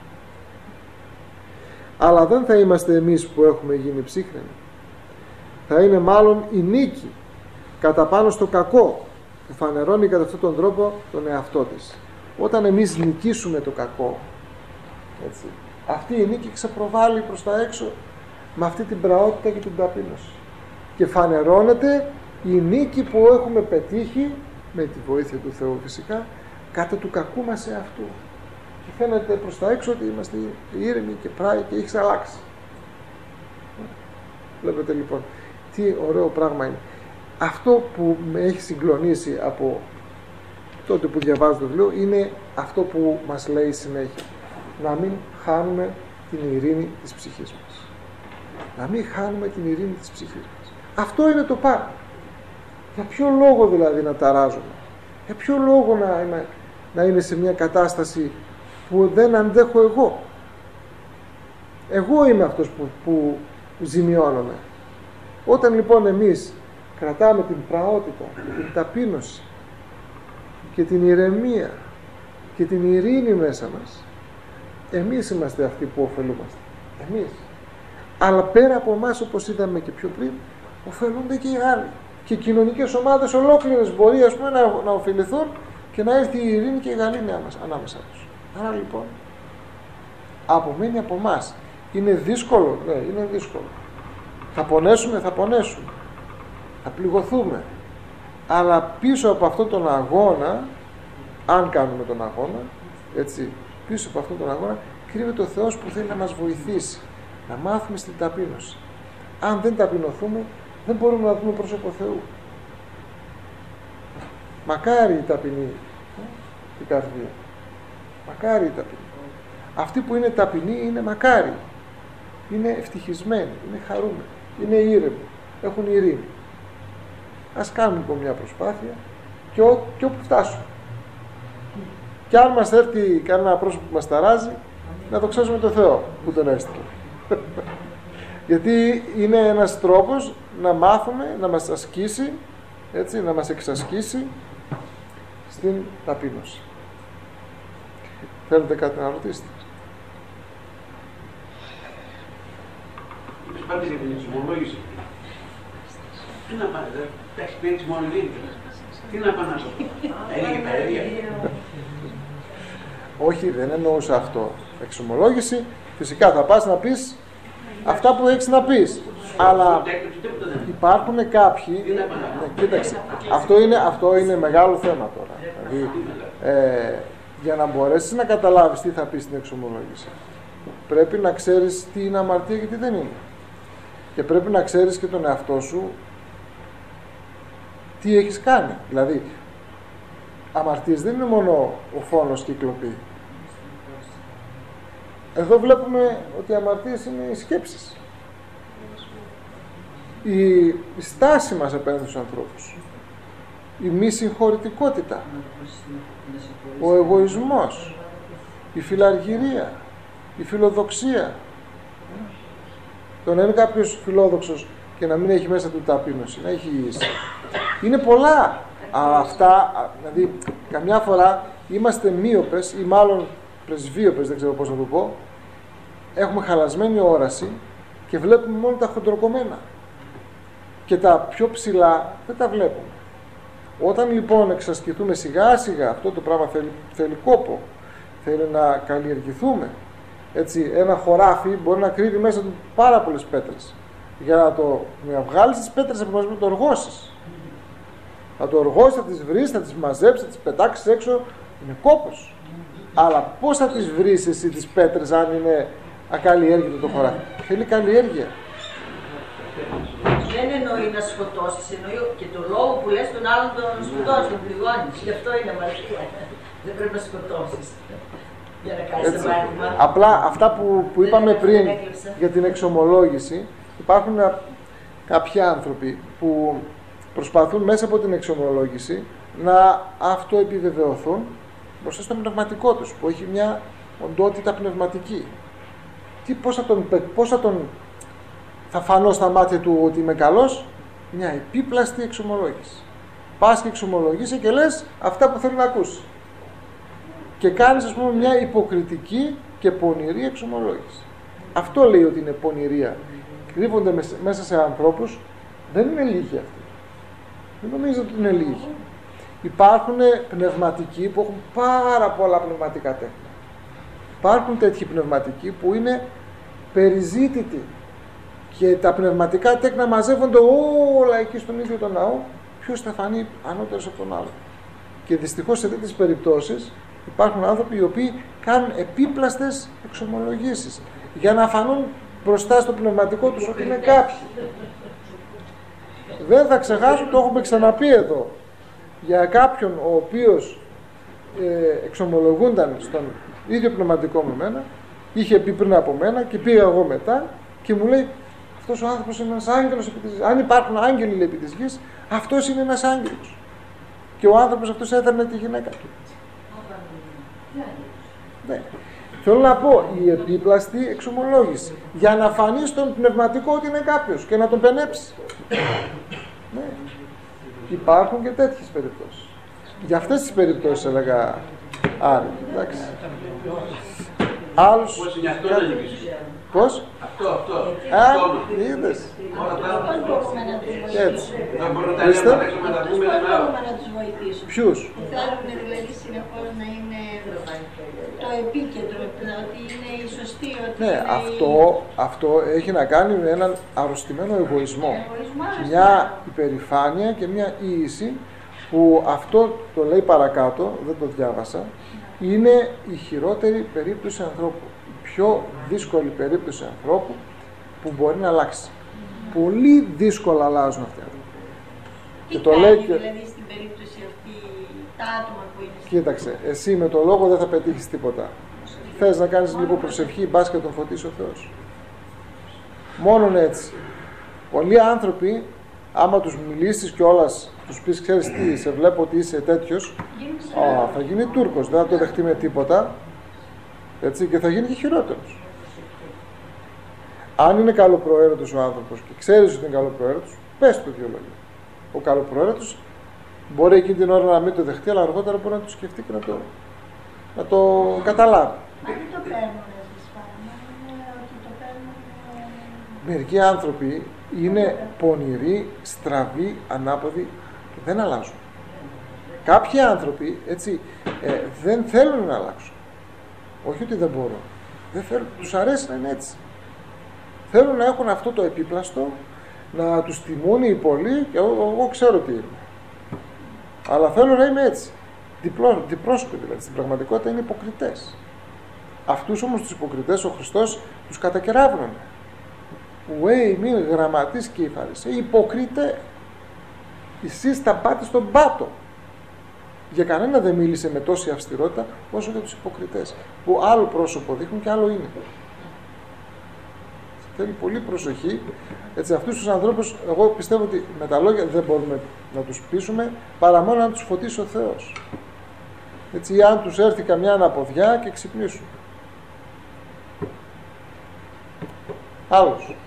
Αλλά δεν θα είμαστε εμείς που έχουμε γίνει ψύχρεμοι. Θα είναι μάλλον η νίκη κατά πάνω στο κακό που φανερώνει κατά αυτόν τον τρόπο τον εαυτό της. Όταν εμείς νικήσουμε το κακό, έτσι, αυτή η νίκη ξεπροβάλλει προς τα έξω με αυτή την πραότητα και την ταπείνωση. Και φανερώνεται η νίκη που έχουμε πετύχει, με τη βοήθεια του Θεού φυσικά, κατά του κακού μας εαυτού. Και φαίνεται προς τα έξω ότι είμαστε ήρεμοι και πράοι και έχεις αλλάξει. Βλέπετε λοιπόν τι ωραίο πράγμα είναι. Αυτό που με έχει συγκλονίσει από τότε που διαβάζω το βιβλίο είναι αυτό που μας λέει συνέχεια. Να μην χάνουμε την ειρήνη της ψυχής μας. Να μην χάνουμε την ειρήνη της ψυχής μας. Αυτό είναι το πάνω. Για ποιο λόγο δηλαδή να ταράζουμε? Για ποιο λόγο να είμαι σε μια κατάσταση που δεν αντέχω εγώ? Εγώ είμαι αυτός που ζημιώνομαι. Όταν λοιπόν εμείς κρατάμε την πραότητα, την ταπείνωση και την ηρεμία και την ειρήνη μέσα μας, εμείς είμαστε αυτοί που ωφελούμαστε. Εμείς. Αλλά πέρα από εμάς, όπως είδαμε και πιο πριν, ωφελούνται και οι άλλοι. Και οι κοινωνικές ομάδες ολόκληρες μπορεί να ωφεληθούν και να έρθει η ειρήνη και η γαλήνη ανάμεσα τους. Άρα λοιπόν, απομένει από εμάς. Είναι δύσκολο, ναι, είναι δύσκολο. Θα πονέσουμε, θα πληγωθούμε. Αλλά πίσω από αυτόν τον αγώνα, αν κάνουμε τον αγώνα, έτσι, πίσω από αυτόν τον αγώνα κρύβεται ο Θεός που θέλει να μας βοηθήσει να μάθουμε στην ταπείνωση. Αν δεν ταπεινωθούμε, δεν μπορούμε να δούμε πρόσωπο Θεού. Μακάρι η ταπεινή η καρδία. Μακάρι η ταπεινή. Αυτοί που είναι ταπεινοί είναι μακάρι. Είναι ευτυχισμένοι, είναι χαρούμενοι, είναι ήρεμοι, έχουν ειρήνη. Ας κάνουμε λοιπόν μια προσπάθεια και όπου φτάσουμε. Και αν μας έρθει κανένα πρόσωπο που μας ταράζει, να δοξάζουμε τον Θεό που τον έστειλε. Γιατί είναι ένας τρόπος να μάθουμε, να μας ασκήσει, έτσι, να μας εξασκήσει στην ταπείνωση. Θέλετε κάτι να ρωτήσετε? Είπες πάντα για την εξομολόγηση. Τι να πάνε, τα έχεις πει έτσι μόνο λίγη. Τι να πάνε να σου πω, είναι και τα ίδια. Όχι, δεν εννοούσα αυτό. Εξομολόγηση, φυσικά θα πας να πεις αυτά που έχεις να πεις. Αλλά υπάρχουν κάποιοι. Ναι, κοίταξε, αυτό είναι μεγάλο θέμα τώρα. Δηλαδή, για να μπορέσεις να καταλάβεις τι θα πεις στην εξομολόγηση, πρέπει να ξέρεις τι είναι αμαρτία και τι δεν είναι. Και πρέπει να ξέρεις και τον εαυτό σου τι έχεις κάνει. Δηλαδή, αμαρτίες δεν είναι μόνο ο φόνος και η κλοπή. Εδώ βλέπουμε ότι οι αμαρτίες είναι οι σκέψεις. η στάση μας απέναντι στους ανθρώπους, η μη συγχωρητικότητα, ο εγωισμός, η φιλαργυρία, η φιλοδοξία. Το να είναι κάποιος φιλόδοξος και να μην έχει μέσα του ταπείνωση, να έχει ίηση. Είναι πολλά αυτά, δηλαδή καμιά φορά είμαστε μύοπες ή μάλλον πρεσβύοπες, δεν ξέρω πώς να το πω, έχουμε χαλασμένη όραση και βλέπουμε μόνο τα χοντροκομμένα και τα πιο ψηλά δεν τα βλέπουμε. Όταν λοιπόν εξασκηθούμε σιγά σιγά, αυτό το πράγμα θέλει κόπο, θέλει να καλλιεργηθούμε. Έτσι, ένα χωράφι μπορεί να κρύβει μέσα του πάρα πολλές πέτρες. Για να βγάλεις τις πέτρες από μαζί, να το οργώσεις. Θα το οργώσεις, θα τις βρεις, θα τις μαζέψεις, θα τις πετάξεις έξω. Είναι κόπος. Αλλά πώς θα τις βρεις εσύ τις πέτρες αν είναι ακαλλιέργητο το χωράφι? Θέλει καλλιέργεια. Δεν εννοεί να σκοτώσεις, εννοεί και το λόγο που λες τον άλλον τον σκοτώσεις, τον πληγώνεις. Γι' αυτό είναι αμαρτία. Δεν πρέπει να σκοτώσεις. Για να κάνεις το μάθημα. Απλά αυτά που είπαμε πριν για την εξομολόγηση, υπάρχουν κάποιοι άνθρωποι που προσπαθούν μέσα από την εξομολόγηση να αυτοεπιβεβαιωθούν μπροστά στο πνευματικό τους, που έχει μια οντότητα πνευματική. Πώς θα φανώ στα μάτια του ότι είμαι καλός? Μια επίπλαστη εξομολόγηση. Πας και εξομολογείσαι και λες αυτά που θέλει να ακούσει. Και κάνεις, ας πούμε, μια υποκριτική και πονηρή εξομολόγηση. Αυτό λέει ότι είναι πονηρία. Κρύβονται μέσα σε ανθρώπους, δεν είναι λίγοι αυτοί. Δεν νομίζω ότι είναι λίγοι. Υπάρχουν πνευματικοί που έχουν πάρα πολλά πνευματικά τέκνα. Υπάρχουν τέτοιοι πνευματικοί που είναι περιζήτητοι και τα πνευματικά τέκνα μαζεύονται όλα εκεί στον ίδιο τον ναό. Ποιος θα φανεί ανώτερος από τον άλλο? Και δυστυχώς σε τέτοιες περιπτώσεις υπάρχουν άνθρωποι οι οποίοι κάνουν επίπλαστες εξομολογήσεις για να φανούν μπροστά στο πνευματικό τους ότι είναι κάποιοι. Δεν θα ξεχάσω, το έχουμε ξαναπεί εδώ, για κάποιον ο οποίος εξομολογούνταν στον ίδιο πνευματικό με μένα, είχε πει πριν από μένα και πήγα εγώ μετά και μου λέει, αυτός ο άνθρωπος είναι ένας άγγελος επί της γης. Αν υπάρχουν άγγελοι, λέει, επί της γης, αυτός είναι ένας άγγελος. Και ο άνθρωπος αυτός έδερνε τη γυναίκα του. Ναι. Θέλω να πω, η επίπλαστη εξομολόγηση, για να φανεί στον πνευματικό ότι είναι κάποιος και να τον πενέψει. Ναι. Υπάρχουν και τέτοιες περιπτώσεις. Για αυτές τις περιπτώσεις έλεγα Άρη. Εντάξει. Άλλους... Πώς είναι αυτό να νικήσεις? Πώς? Αυτό. Είδες. Έτσι. Δεν μπορούμε να τα λέμε, να τα πούμε ένα άλλο. Να τους βοηθήσουμε. Ποιους? Που θέλουν δηλαδή συνεχώς να είναι το επίκεντρο, ότι είναι η σωστή, ότι ναι, είναι αυτό έχει να κάνει με έναν αρρωστημένο εγωισμό. Μια υπερηφάνεια και μια ίηση που αυτό το λέει παρακάτω, δεν το διάβασα, είναι η χειρότερη περίπτωση ανθρώπου. Η πιο δύσκολη περίπτωση ανθρώπου που μπορεί να αλλάξει. Πολύ δύσκολα αλλάζουν αυτοί οι άνθρωποι. Τι κάνει δηλαδή στην περίπτωση αυτή τα άτομα που είναι? Κοίταξε, εσύ με το λόγο δεν θα πετύχεις τίποτα. Θες να κάνεις λίγο προσευχή, μπας και τον φωτίσει ο Θεός. Μόνον έτσι. Πολλοί άνθρωποι, άμα τους μιλήσεις κιόλας, τους πεις, ξέρεις τι, σε βλέπω ότι είσαι τέτοιος, θα γίνει Τούρκος, δεν θα το δεχτεί με τίποτα, έτσι, και θα γίνει και χειρότερος. Αν είναι καλοπροαίρετος ο άνθρωπος και ξέρεις ότι είναι καλοπροαίρετος, πες του δύο λόγια. Ο καλοπροαίρετος μπορεί εκείνη την ώρα να μην το δεχτεί, αλλά αργότερα μπορεί να το σκεφτεί και να το καταλάβει. Μα δεν το παίρνουν εσείς πάνω, ότι το παίρνουν... Μερικοί άνθρωποι είναι πονηροί, στραβοί, ανάποδοι και δεν αλλάζουν. Κάποιοι άνθρωποι, έτσι, δεν θέλουν να αλλάξουν. Όχι ότι δεν μπορούν. Δεν θέλουν, τους αρέσει να είναι έτσι. Θέλουν να έχουν αυτό το επίπλαστο, να τους τιμούν οι πολλοί και εγώ ξέρω τι είναι. Αλλά θέλω να είμαι έτσι. Διπρόσωποι δηλαδή. Στην πραγματικότητα είναι υποκριτές. Αυτούς όμως τους υποκριτές ο Χριστός τους κατακεράβνωνε. Ουέι μην γραμματείς και οι Φαρισαίοι, υποκρίτε. Εσείς θα πάτε στον πάτο. Για κανένα δεν μίλησε με τόση αυστηρότητα όσο για τους υποκριτές. Που άλλο πρόσωπο δείχνουν και άλλο είναι. Θέλει πολύ προσοχή. Έτσι, αυτούς τους ανθρώπους, εγώ πιστεύω ότι με τα λόγια δεν μπορούμε να τους πείσουμε, παρά μόνο να τους φωτίσει ο Θεός. Έτσι, ή αν τους έρθει καμιά αναποδιά και ξυπνήσουν. Άλλος.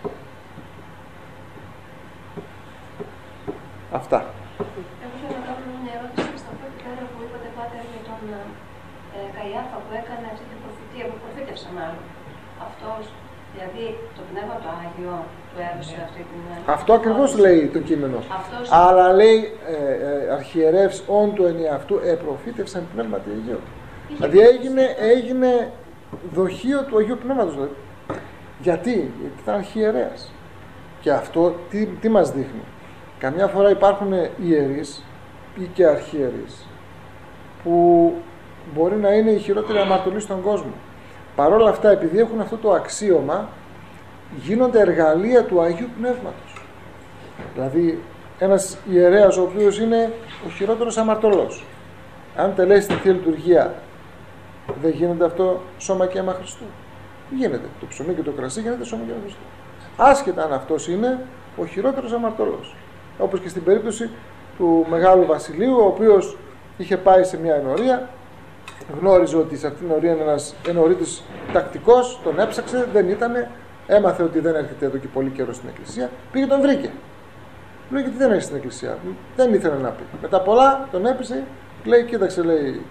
Αυτά. Εγώ θέλω να κάνω μια ερώτηση στα πρώτη πέρα που είπατε, Πάτερ, για τον Καϊάφα που έκανε αυτή την προφητεία, που προφήτευσε μάλλον. Αυτός, δηλαδή το Πνεύμα το Άγιο του έδωσε αυτή την... Αυτό ακριβώς λέει το κείμενο. Αυτός... Αλλά λέει αρχιερεύς όν του ενιαυτού προφήτευσαν Πνεύμα του Αγίου. Δηλαδή έγινε δοχείο του Αγίου Πνεύματος. Δηλαδή. Γιατί ήταν αρχιερέας. Και αυτό τι μας δείχνει. Καμιά φορά υπάρχουν ιερείς ή και αρχιερείς που μπορεί να είναι η χειρότερη αμαρτωλή στον κόσμο. Παρ' όλα αυτά, επειδή έχουν αυτό το αξίωμα, γίνονται εργαλεία του Αγίου Πνεύματος. Δηλαδή, ένας ιερέας ο οποίος είναι ο χειρότερος αμαρτωλός, αν τελέσει τη Θεία Λειτουργία, δεν γίνεται αυτό σώμα και αίμα Χριστού? Γίνεται. Το ψωμί και το κρασί γίνεται σώμα και αίμα Χριστού. Άσχετα αν αυτός είναι ο χειρότερος αμαρτωλός. Όπως και στην περίπτωση του Μεγάλου Βασιλείου, ο οποίος είχε πάει σε μια ενορία, γνώριζε ότι σε αυτήν την ενορία είναι ένας ενορίτης τακτικός, τον έψαξε, δεν ήτανε, έμαθε ότι δεν έρχεται εδώ και πολύ καιρό στην εκκλησία, πήγε τον βρήκε. Λέει, γιατί δεν έρχεται στην εκκλησία? Δεν ήθελε να πει. Μετά πολλά τον έπεισε, λέει, κοίταξε, λέει,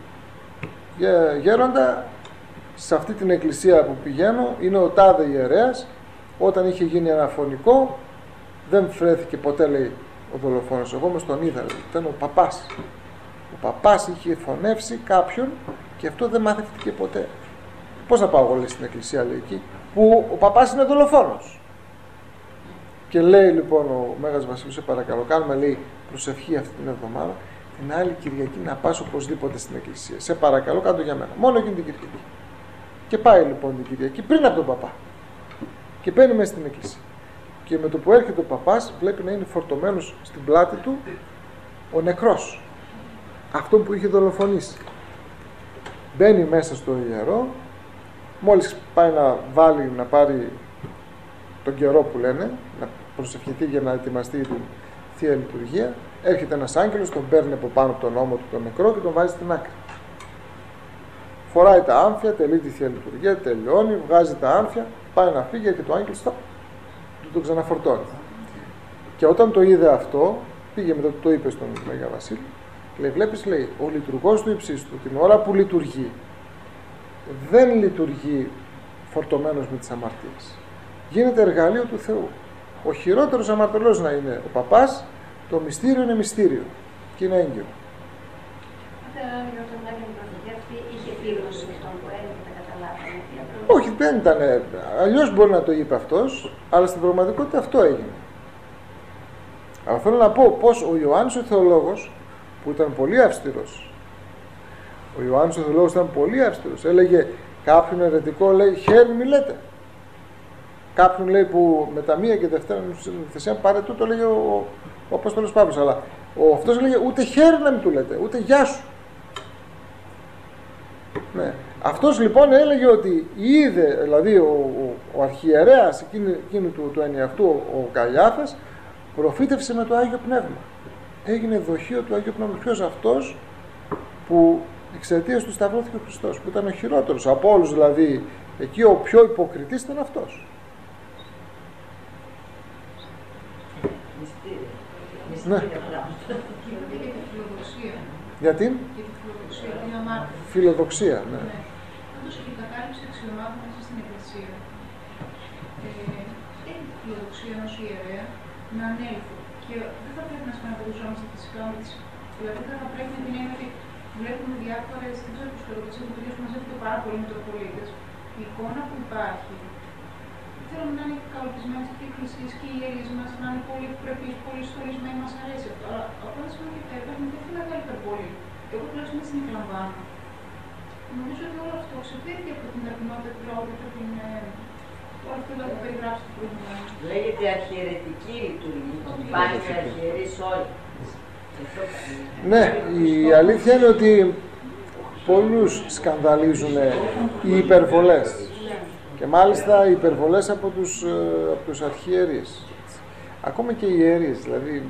γέροντα, σε αυτή την εκκλησία που πηγαίνω είναι ο τάδε ιερέας, όταν είχε γίνει αναφωνικό δεν βρέθηκε ποτέ, λέει, ο δολοφόνος. Εγώ όμως τον είδα, ήταν ο παπάς. Ο παπάς είχε φωνεύσει κάποιον και αυτό δεν μάθευτηκε ποτέ. Πώς να πάω εγώ, λέει, στην εκκλησία, λέει, εκεί που ο παπάς είναι δολοφόνος? Και λέει λοιπόν ο Μέγας Βασίλειος, σε παρακαλώ, κάνουμε, λέει, προσευχή αυτή την εβδομάδα, την άλλη Κυριακή να πας οπωσδήποτε στην εκκλησία. Σε παρακαλώ, κάτω για μένα. Μόνο εκείνη την Κυριακή. Και πάει λοιπόν την Κυριακή πριν από τον παπά. Και μπαίνει μέσα στην εκκλησία. Και με το που έρχεται ο παπάς, βλέπει να είναι φορτωμένος στην πλάτη του ο νεκρός. Αυτό που είχε δολοφονήσει. Μπαίνει μέσα στο ιερό, μόλις πάει να βάλει, να πάρει τον καιρό που λένε, να προσευχηθεί για να ετοιμαστεί την Θεία Λειτουργία, έρχεται ένας άγγελος, τον παίρνει από πάνω από τον ώμο του τον νεκρό και τον βάζει στην άκρη. Φοράει τα άμφια, τελεί τη Θεία Λειτουργία, τελειώνει, βγάζει τα άμφια, πάει να φύγει και το άγγελο του το ξαναφορτώνει. Και όταν το είδε αυτό, πήγε μετά το είπε στον Μέγα Βασίλη, λέει, βλέπεις, λέει, ο λειτουργός του υψίστου την ώρα που λειτουργεί, δεν λειτουργεί φορτωμένος με τις αμαρτίες. Γίνεται εργαλείο του Θεού. Ο χειρότερος αμαρτωλός να είναι ο παπάς, το μυστήριο είναι μυστήριο και είναι έγκυρο. Είχε πλήρωση αυτόν που έλεγε, τα καταλάβαμε? Όχι, δεν ήταν. Αλλιώς μπορεί να το είπε αυτός, αλλά στην πραγματικότητα αυτό έγινε. Αλλά θέλω να πω πως ο Ιωάννης ο Θεολόγος, που ήταν πολύ αυστηρός, ο Ιωάννης ο Θεολόγος ήταν πολύ αυστηρός, έλεγε κάποιον αιρετικό, λέει, χέρι μη λέτε. Κάποιον, λέει, που με τα μία και δευτέρα θεσία πάρε το λέγε ο Απόστολος Παύλος, αλλά αυτός έλεγε ούτε χέρι να μην του λέτε, ούτε γεια σου. Ναι. Αυτός λοιπόν έλεγε ότι είδε, δηλαδή ο αρχιερέας εκείνου του ενιαυτού, ο Καϊάφας, προφήτευσε με το Άγιο Πνεύμα. Έγινε δοχείο του Άγιου Πνεύματος. Ποιος αυτός? Που εξαιτίας του σταυρώθηκε ο Χριστός, που ήταν ο χειρότερος από όλους, δηλαδή εκεί ο πιο υποκριτής ήταν αυτός. Ναι. Γιατί? Φιλοδοξία, ναι. Πάντως η κατάληψη αξιωμάτων μέσα στην Εκκλησία έχει τη φιλοδοξία ενός ιερέα να ανέλθει. Και δεν θα πρέπει να σκαναποδουζόμαστε φυσικά με τις. Δηλαδή δεν θα πρέπει να την έννοια ότι βλέπουμε διάφορες, δεν ξέρω πώς φιλοδοξίες που τελείως μαζεύονται πάρα πολλοί Μητροπολίτες. Η εικόνα που υπάρχει, θέλουμε να είναι καλοπισμένες και οι εκκλησίες και οι ιερείς μας, να είναι πολύ ευπρεπείς, πολύ στολισμένοι, μας αρέσει αυτό. Αλλά από ένα σημείο και πέρα υπάρχει μια μεγάλη υπερβολή. Εγώ τουλάχιστον δεν την εκλαμβάνω. Νομίζω ότι όλο αυτό ξεφύγει από την ταπεινότητα του λόγου και την. Όλο αυτό που περιγράψει το προηγούμενο. Λέγεται αρχιερετική λειτουργία. Πάνε οι αρχιερείς όλοι. Ναι, η αλήθεια είναι ότι πολλούς σκανδαλίζουν οι υπερβολές. Και μάλιστα οι υπερβολές από τους αρχιερείς. Ακόμα και οι ιερείς, δηλαδή,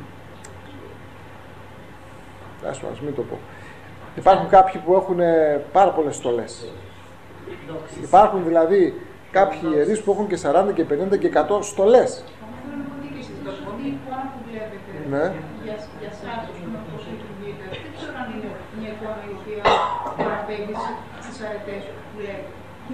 ας μην το πω. Υπάρχουν κάποιοι που έχουν πάρα πολλές στολές. Υπάρχουν δηλαδή κάποιοι ιερείς που έχουν και 40 και 50 και 100 στολές. Η εικόνα που βλέπετε για εσάς, πώς λειτουργείτε, δεν ξέρω αν είναι μια εικόνα η οποία παραπέμπει στις αρετές που βλέπετε.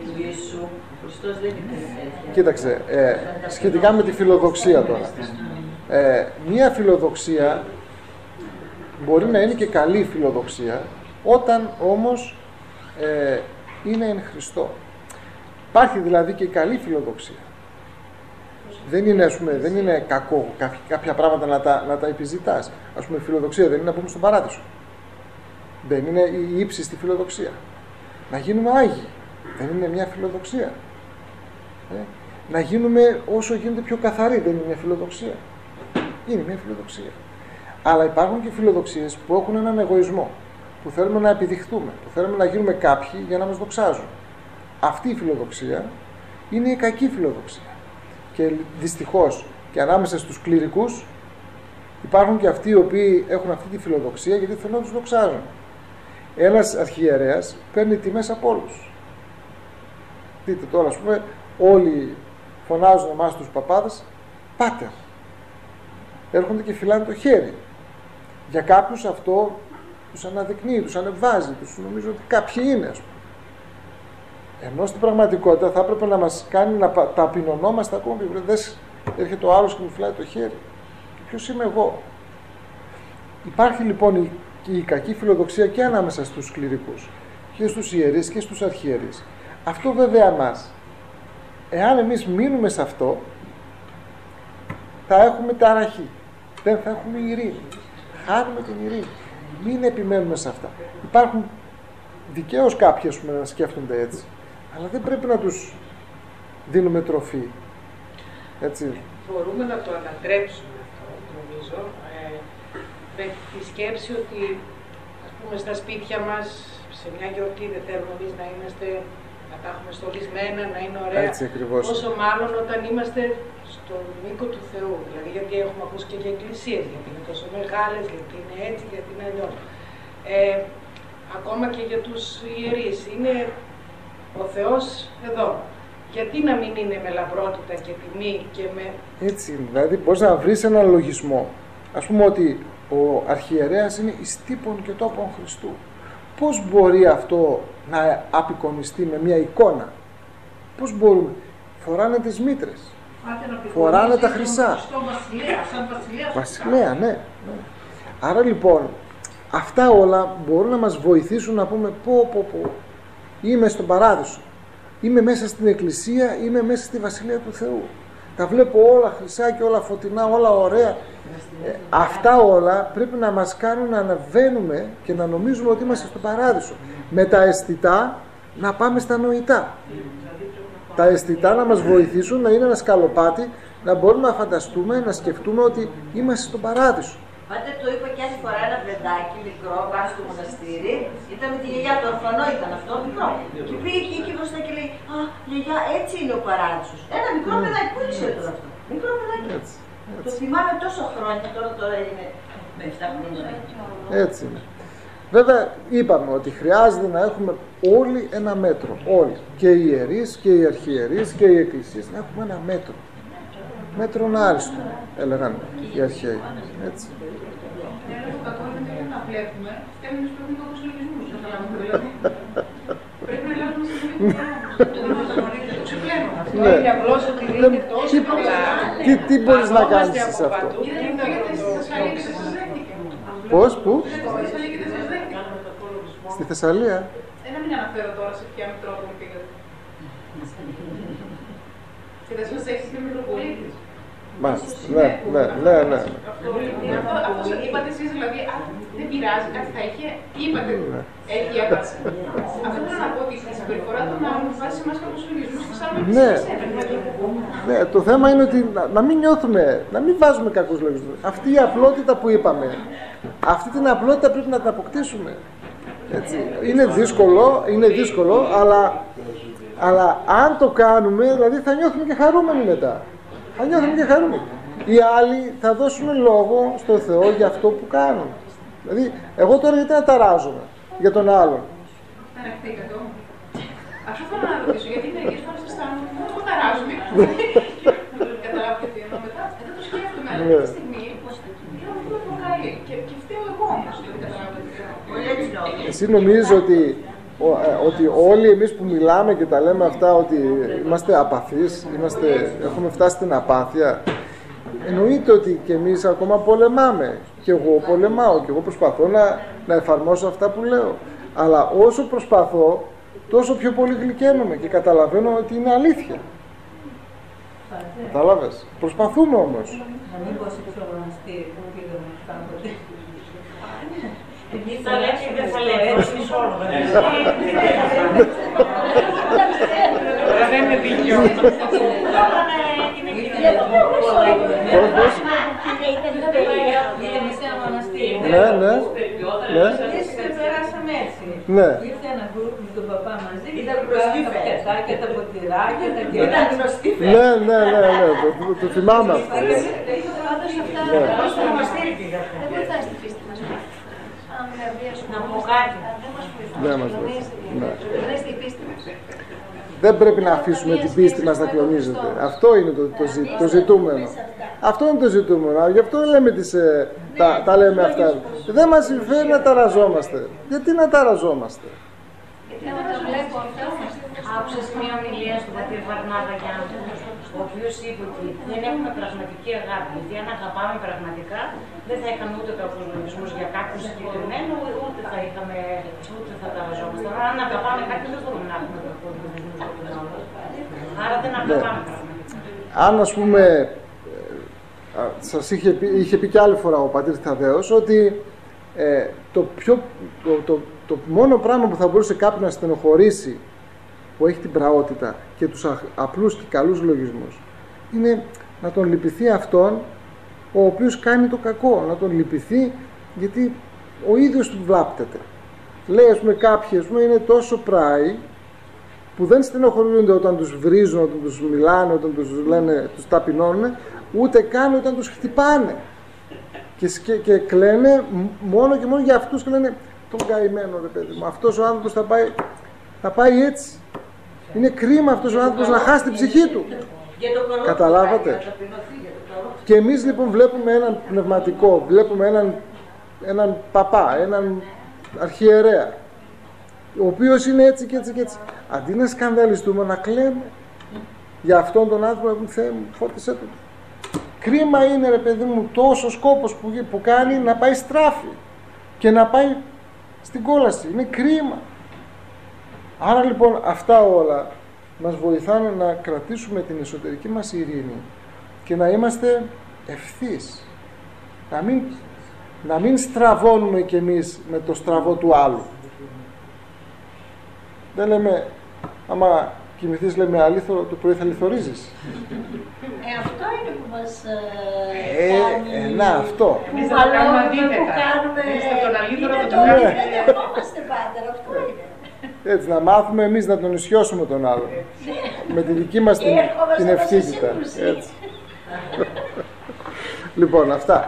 Κοίταξε, σχετικά με τη φιλοδοξία τώρα. Μία φιλοδοξία μπορεί να είναι και καλή φιλοδοξία, όταν όμως είναι εν Χριστώ. Υπάρχει δηλαδή και καλή φιλοδοξία. Δεν είναι, ας πούμε, δεν είναι κακό κάποια πράγματα να τα επιζητάς. Ας πούμε, η φιλοδοξία δεν είναι να μπούμε στον παράδεισο. Δεν είναι η ύψιστη φιλοδοξία. Να γίνουμε Άγιοι. Δεν είναι μια φιλοδοξία. Να γίνουμε όσο γίνεται πιο καθαροί. Δεν είναι μια φιλοδοξία. Είναι μια φιλοδοξία. Αλλά υπάρχουν και φιλοδοξίες που έχουν έναν εγωισμό. Που θέλουμε να επιδειχθούμε. Που θέλουμε να γίνουμε κάποιοι για να μας δοξάζουν. Αυτή η φιλοδοξία είναι η κακή φιλοδοξία. Και δυστυχώς και ανάμεσα στους κληρικούς υπάρχουν και αυτοί οι οποίοι έχουν αυτή τη φιλοδοξία γιατί θέλουν να τους δοξάζουν. Ένας αρχιερέας παίρνει τιμές από όλους. Δείτε τώρα, ας πούμε, όλοι φωνάζουν εμάς τους παπάδες πάτερ. Έρχονται και φυλάνε το χέρι. Για κάποιους αυτό τους αναδεικνύει, τους ανεβάζει, τους νομίζω ότι κάποιοι είναι, ας πούμε. Ενώ στην πραγματικότητα θα έπρεπε να μας κάνει να ταπεινωνόμαστε ακόμα πιο. Δες, έρχεται ο άλλος και μου φυλάει το χέρι. Και ποιος είμαι εγώ? Υπάρχει λοιπόν η κακή φιλοδοξία και ανάμεσα στους κληρικούς και στους ιερείς και στους αρχιερείς. Αυτό βέβαια μας, εάν εμείς μείνουμε σε αυτό, θα έχουμε ταραχή. Δεν θα έχουμε ειρήνη. Χάνουμε την ειρήνη. Μην επιμένουμε σε αυτά. Υπάρχουν δικαίως κάποιοι, ας πούμε, να σκέφτονται έτσι. Αλλά δεν πρέπει να τους δίνουμε τροφή. Έτσι. Μπορούμε να το ανατρέψουμε αυτό, νομίζω, με τη σκέψη ότι, ας πούμε, στα σπίτια μας, σε μια γιορτή δεν θέλουμε εμείς να είμαστε, να τα έχουμε στολισμένα, να είναι ωραία. Έτσι ακριβώς. Όσο μάλλον όταν είμαστε στον οίκο του Θεού. Δηλαδή, γιατί έχουμε ακούσει και για εκκλησίες, γιατί είναι τόσο μεγάλες, γιατί είναι έτσι, γιατί είναι αλλιώς. Ακόμα και για τους ιερείς. Είναι ο Θεός εδώ. Γιατί να μην είναι με λαμπρότητα και τιμή και με... Έτσι είναι. Δηλαδή μπορείς να βρεις έναν λογισμό. Ας πούμε ότι ο αρχιερέας είναι εις τύπον και τόπον Χριστού. Πώς μπορεί αυτό να απεικονιστεί με μια εικόνα? Πώς μπορούμε? Φοράνε τις μήτρες. Φοράνε τα χρυσά. Βασιλέα, ναι. Άρα λοιπόν, αυτά όλα μπορούν να μας βοηθήσουν να πούμε πω. Είμαι στον παράδεισο. Είμαι μέσα στην εκκλησία, είμαι μέσα στη Βασιλεία του Θεού. Τα βλέπω όλα χρυσά και όλα φωτεινά, όλα ωραία. Αυτά όλα πρέπει να μας κάνουν να αναβαίνουμε και να νομίζουμε ότι είμαστε στον παράδεισο. Με τα αισθητά να πάμε στα νοητά. Τα αισθητά να μας βοηθήσουν να είναι ένα σκαλοπάτι, να μπορούμε να φανταστούμε, να σκεφτούμε ότι είμαστε στον παράδεισο. Πάτε το είπα και άλλη φορά, ένα παιδάκι μικρό πάνω στο μοναστήρι, ήταν με τη γιαγιά του, ορφανό ήταν αυτό, μικρό. Και πήγε εκεί μπροστά και λέει: Α, γιαγιά, έτσι είναι ο παράδεισος. Ένα μικρό παιδάκι, πού ήξερε τώρα αυτό? Μικρό παιδάκι. Έτσι. Το θυμάμαι τόσο χρόνια, τώρα είναι με 7 χρόνια. Έτσι είναι. Βέβαια, είπαμε ότι χρειάζεται να έχουμε όλοι ένα μέτρο. Όλοι. Και οι ιερείς και οι αρχιερείς και οι εκκλησίες. Να έχουμε ένα μέτρο. Μέτρον άριστο, έλεγαν οι αρχαίοι. Έτσι. Το κακό είναι ότι να βλέπουμε, φτιάχνουμε στους πρώτους λογισμούς. Πρέπει να λάβουμε σε το ξεπλένουμε. Αυτό είναι απλώς ότι είναι τόσο πολλά. Τι μπορείς να κάνεις σε αυτό? Πώς, πού? Στη Θεσσαλία. Να μην αναφέρω τώρα σε ποια Μητρόπολη πήγατε. Και δεν σας έχεις και Μητροπολίτης. Μάλιστα, ναι. Αυτό είπατε εσείς, δηλαδή, δεν πειράζει, κάτι θα είχε, είπατε, έχει έπαψη. Αυτό θέλω να πω ότι η συμπεριφορά των άλλων βάζει σε εμάς κάποιους λογισμούς και σαν να ναι, το θέμα είναι ότι να μην νιώθουμε, να μην βάζουμε κακούς λογισμούς. Αυτή η απλότητα που είπαμε, αυτή την απλότητα πρέπει να την αποκτήσουμε. Έτσι. Είναι δύσκολο, αλλά Αλλά αν το κάνουμε, δηλαδή θα νιώθουμε και χαρούμενοι μετά. Θα νιώθουμε και χαρούμενοι. Οι άλλοι θα δώσουν λόγο στο Θεό για αυτό που κάνουν. Δηλαδή, εγώ τώρα γιατί να ταράζομαι για τον άλλον. Ταραχτήκατε όμως. Αυτό θέλω να ρωτήσω, γιατί μερικές φορές αισθάνομαι ότι εγώ ταράζομαι. Καταλάβετε τι εννοώ μετά. Δεν το σκέφτομαι, αλλά αυτή τη στιγμή είναι αυτό που προκαλεί. Και φταίω εγώ όμως, γιατί καταλάβετε τι εννοώ. Εσύ νομίζεις ότι όλοι εμείς που μιλάμε και τα λέμε αυτά, ότι είμαστε απαθείς, έχουμε φτάσει στην απάθεια. Εννοείται ότι και εμείς ακόμα πολεμάμε. Και εγώ πολεμάω και εγώ προσπαθώ να εφαρμόσω αυτά που λέω. Αλλά όσο προσπαθώ, τόσο πιο πολύ γλυκαίνομαι και καταλαβαίνω ότι είναι αλήθεια. Κατάλαβες. Προσπαθούμε όμως. Να μην πω σε ψωμοναστήρι που πήγαμε κάποτε. Θα λέξει ή δεν θα λέξει. Δεν είναι δίκιο. Ναι. Περάσαμε έτσι. Ναι. Ήρθε ένα γκρουπ με τον παπά μαζί και τα πιατάκια, τα ποτηράκια, τα κεράκια. Ναι, το θυμάμαι αυτό. Πάντως αυτά δεν βοηθάει στη πίστη μας. Να πω κάτι. Δεν μας βοηθάει η πίστη μας. Δεν πρέπει να αφήσουμε την πίστη μας να κλονίζεται. Αυτό είναι το ζητούμενο. Αυτό είναι το ζητούμενο. Γι' αυτό λέμε τα λέμε αυτά. Δεν μας συμφέρει να ταραζόμαστε. Γιατί να ταραζόμαστε. Άκουσα σε μια ομιλία στον πατήρ Βαρνάβα, ο οποίος είπε ότι δεν έχουμε πραγματική αγάπη. Γιατί αν αγαπάμε πραγματικά, δεν θα είχαμε ούτε κακούς λογισμούς για κάποιον συγκεκριμένο, ούτε θα ταραζόμαστε. Αν αγαπάμε κάποιον, δεν μπορούμε να έχουμε κακούς λογισμούς για τον άλλο. Άρα δεν αγαπάμε πραγματικά. Αν, ας πούμε, σας είχε πει και άλλη φορά ο πατήρ Θαδέος ότι το μόνο πράγμα που θα μπορούσε κάποιον να στενοχωρήσει, που έχει την πραότητα και τους απλούς και καλούς λογισμούς, είναι να τον λυπηθεί αυτόν ο οποίος κάνει το κακό, να τον λυπηθεί γιατί ο ίδιος του βλάπτεται. Λέει, ας πούμε, κάποιοι είναι τόσο πράοι που δεν στενοχωρούνται όταν τους βρίζουν, όταν τους μιλάνε, όταν τους ταπεινώνουν, ούτε καν όταν τους χτυπάνε. Και κλαίνε μόνο και μόνο για αυτούς και λένε, τον καημένο ρε παιδί μου, αυτός ο άνθρωπος θα πάει έτσι. Είναι κρίμα αυτός ο άνθρωπος να χάσει την ψυχή του. Καταλάβατε. Και εμείς λοιπόν βλέπουμε έναν πνευματικό, βλέπουμε έναν παπά, έναν αρχιερέα, ο οποίος είναι έτσι και έτσι και έτσι. Αντί να σκανδαλιστούμε, να κλαίμε για αυτόν τον άνθρωπο, Θεέ μου, φώτισέ του. Κρίμα είναι ρε παιδί μου τόσο κόπος που κάνει να πάει στράφη και να πάει στην κόλαση. Είναι κρίμα. Άρα λοιπόν αυτά όλα μας βοηθάνε να κρατήσουμε την εσωτερική μας ειρήνη και να είμαστε ευθύς. Να μην στραβώνουμε κι εμείς με το στραβό του άλλου. Δεν λέμε, άμα κοιμηθείς λέμε αλήθωρο, το πρωί θα λιθορίζεις. Αυτό είναι που μας κάνει... να, αυτό. Εμείς θα το κάνουμε αντίθετα. Εμείς θα τον αλήθωρο θα το κάνουμε. Δεν ερχόμαστε πάντα, αυτό είναι. Έτσι, να μάθουμε εμείς να τον ισιώσουμε τον άλλον. Με τη δική μας την ευθύτητα. Έτσι. Λοιπόν, αυτά.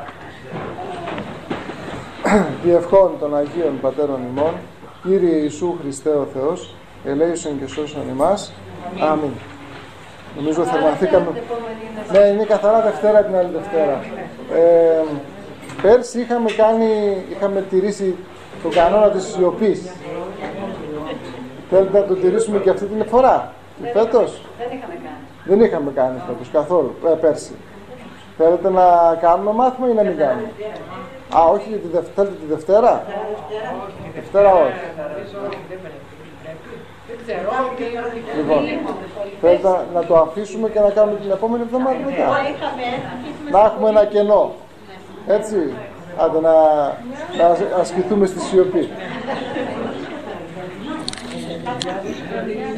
Διευχών των Αγίων Πατέρων ημών, Κύριε Ιησού Χριστέ ο Θεός, ελέησον και σώσον ημάς. Αμήν. Νομίζω θερμανθήκαμε. Ναι, είναι καθαρά Δευτέρα την άλλη Δευτέρα. Πέρσι είχαμε τηρήσει τον κανόνα της σιωπής. Θέλετε να το τηρήσουμε και αυτή την φορά, φέτος? Δεν είχαμε κάνει φέτος καθόλου, πέρσι. Θέλετε να κάνουμε μάθημα ή να μην κάνουμε? Όχι, θέλετε τη Δευτέρα? Δευτέρα όχι. Λοιπόν, θέλετε να το αφήσουμε και να κάνουμε την επόμενη εβδομάδα μετά? Να έχουμε ένα κενό. Έτσι, άντε να ασκηθούμε στη σιωπή.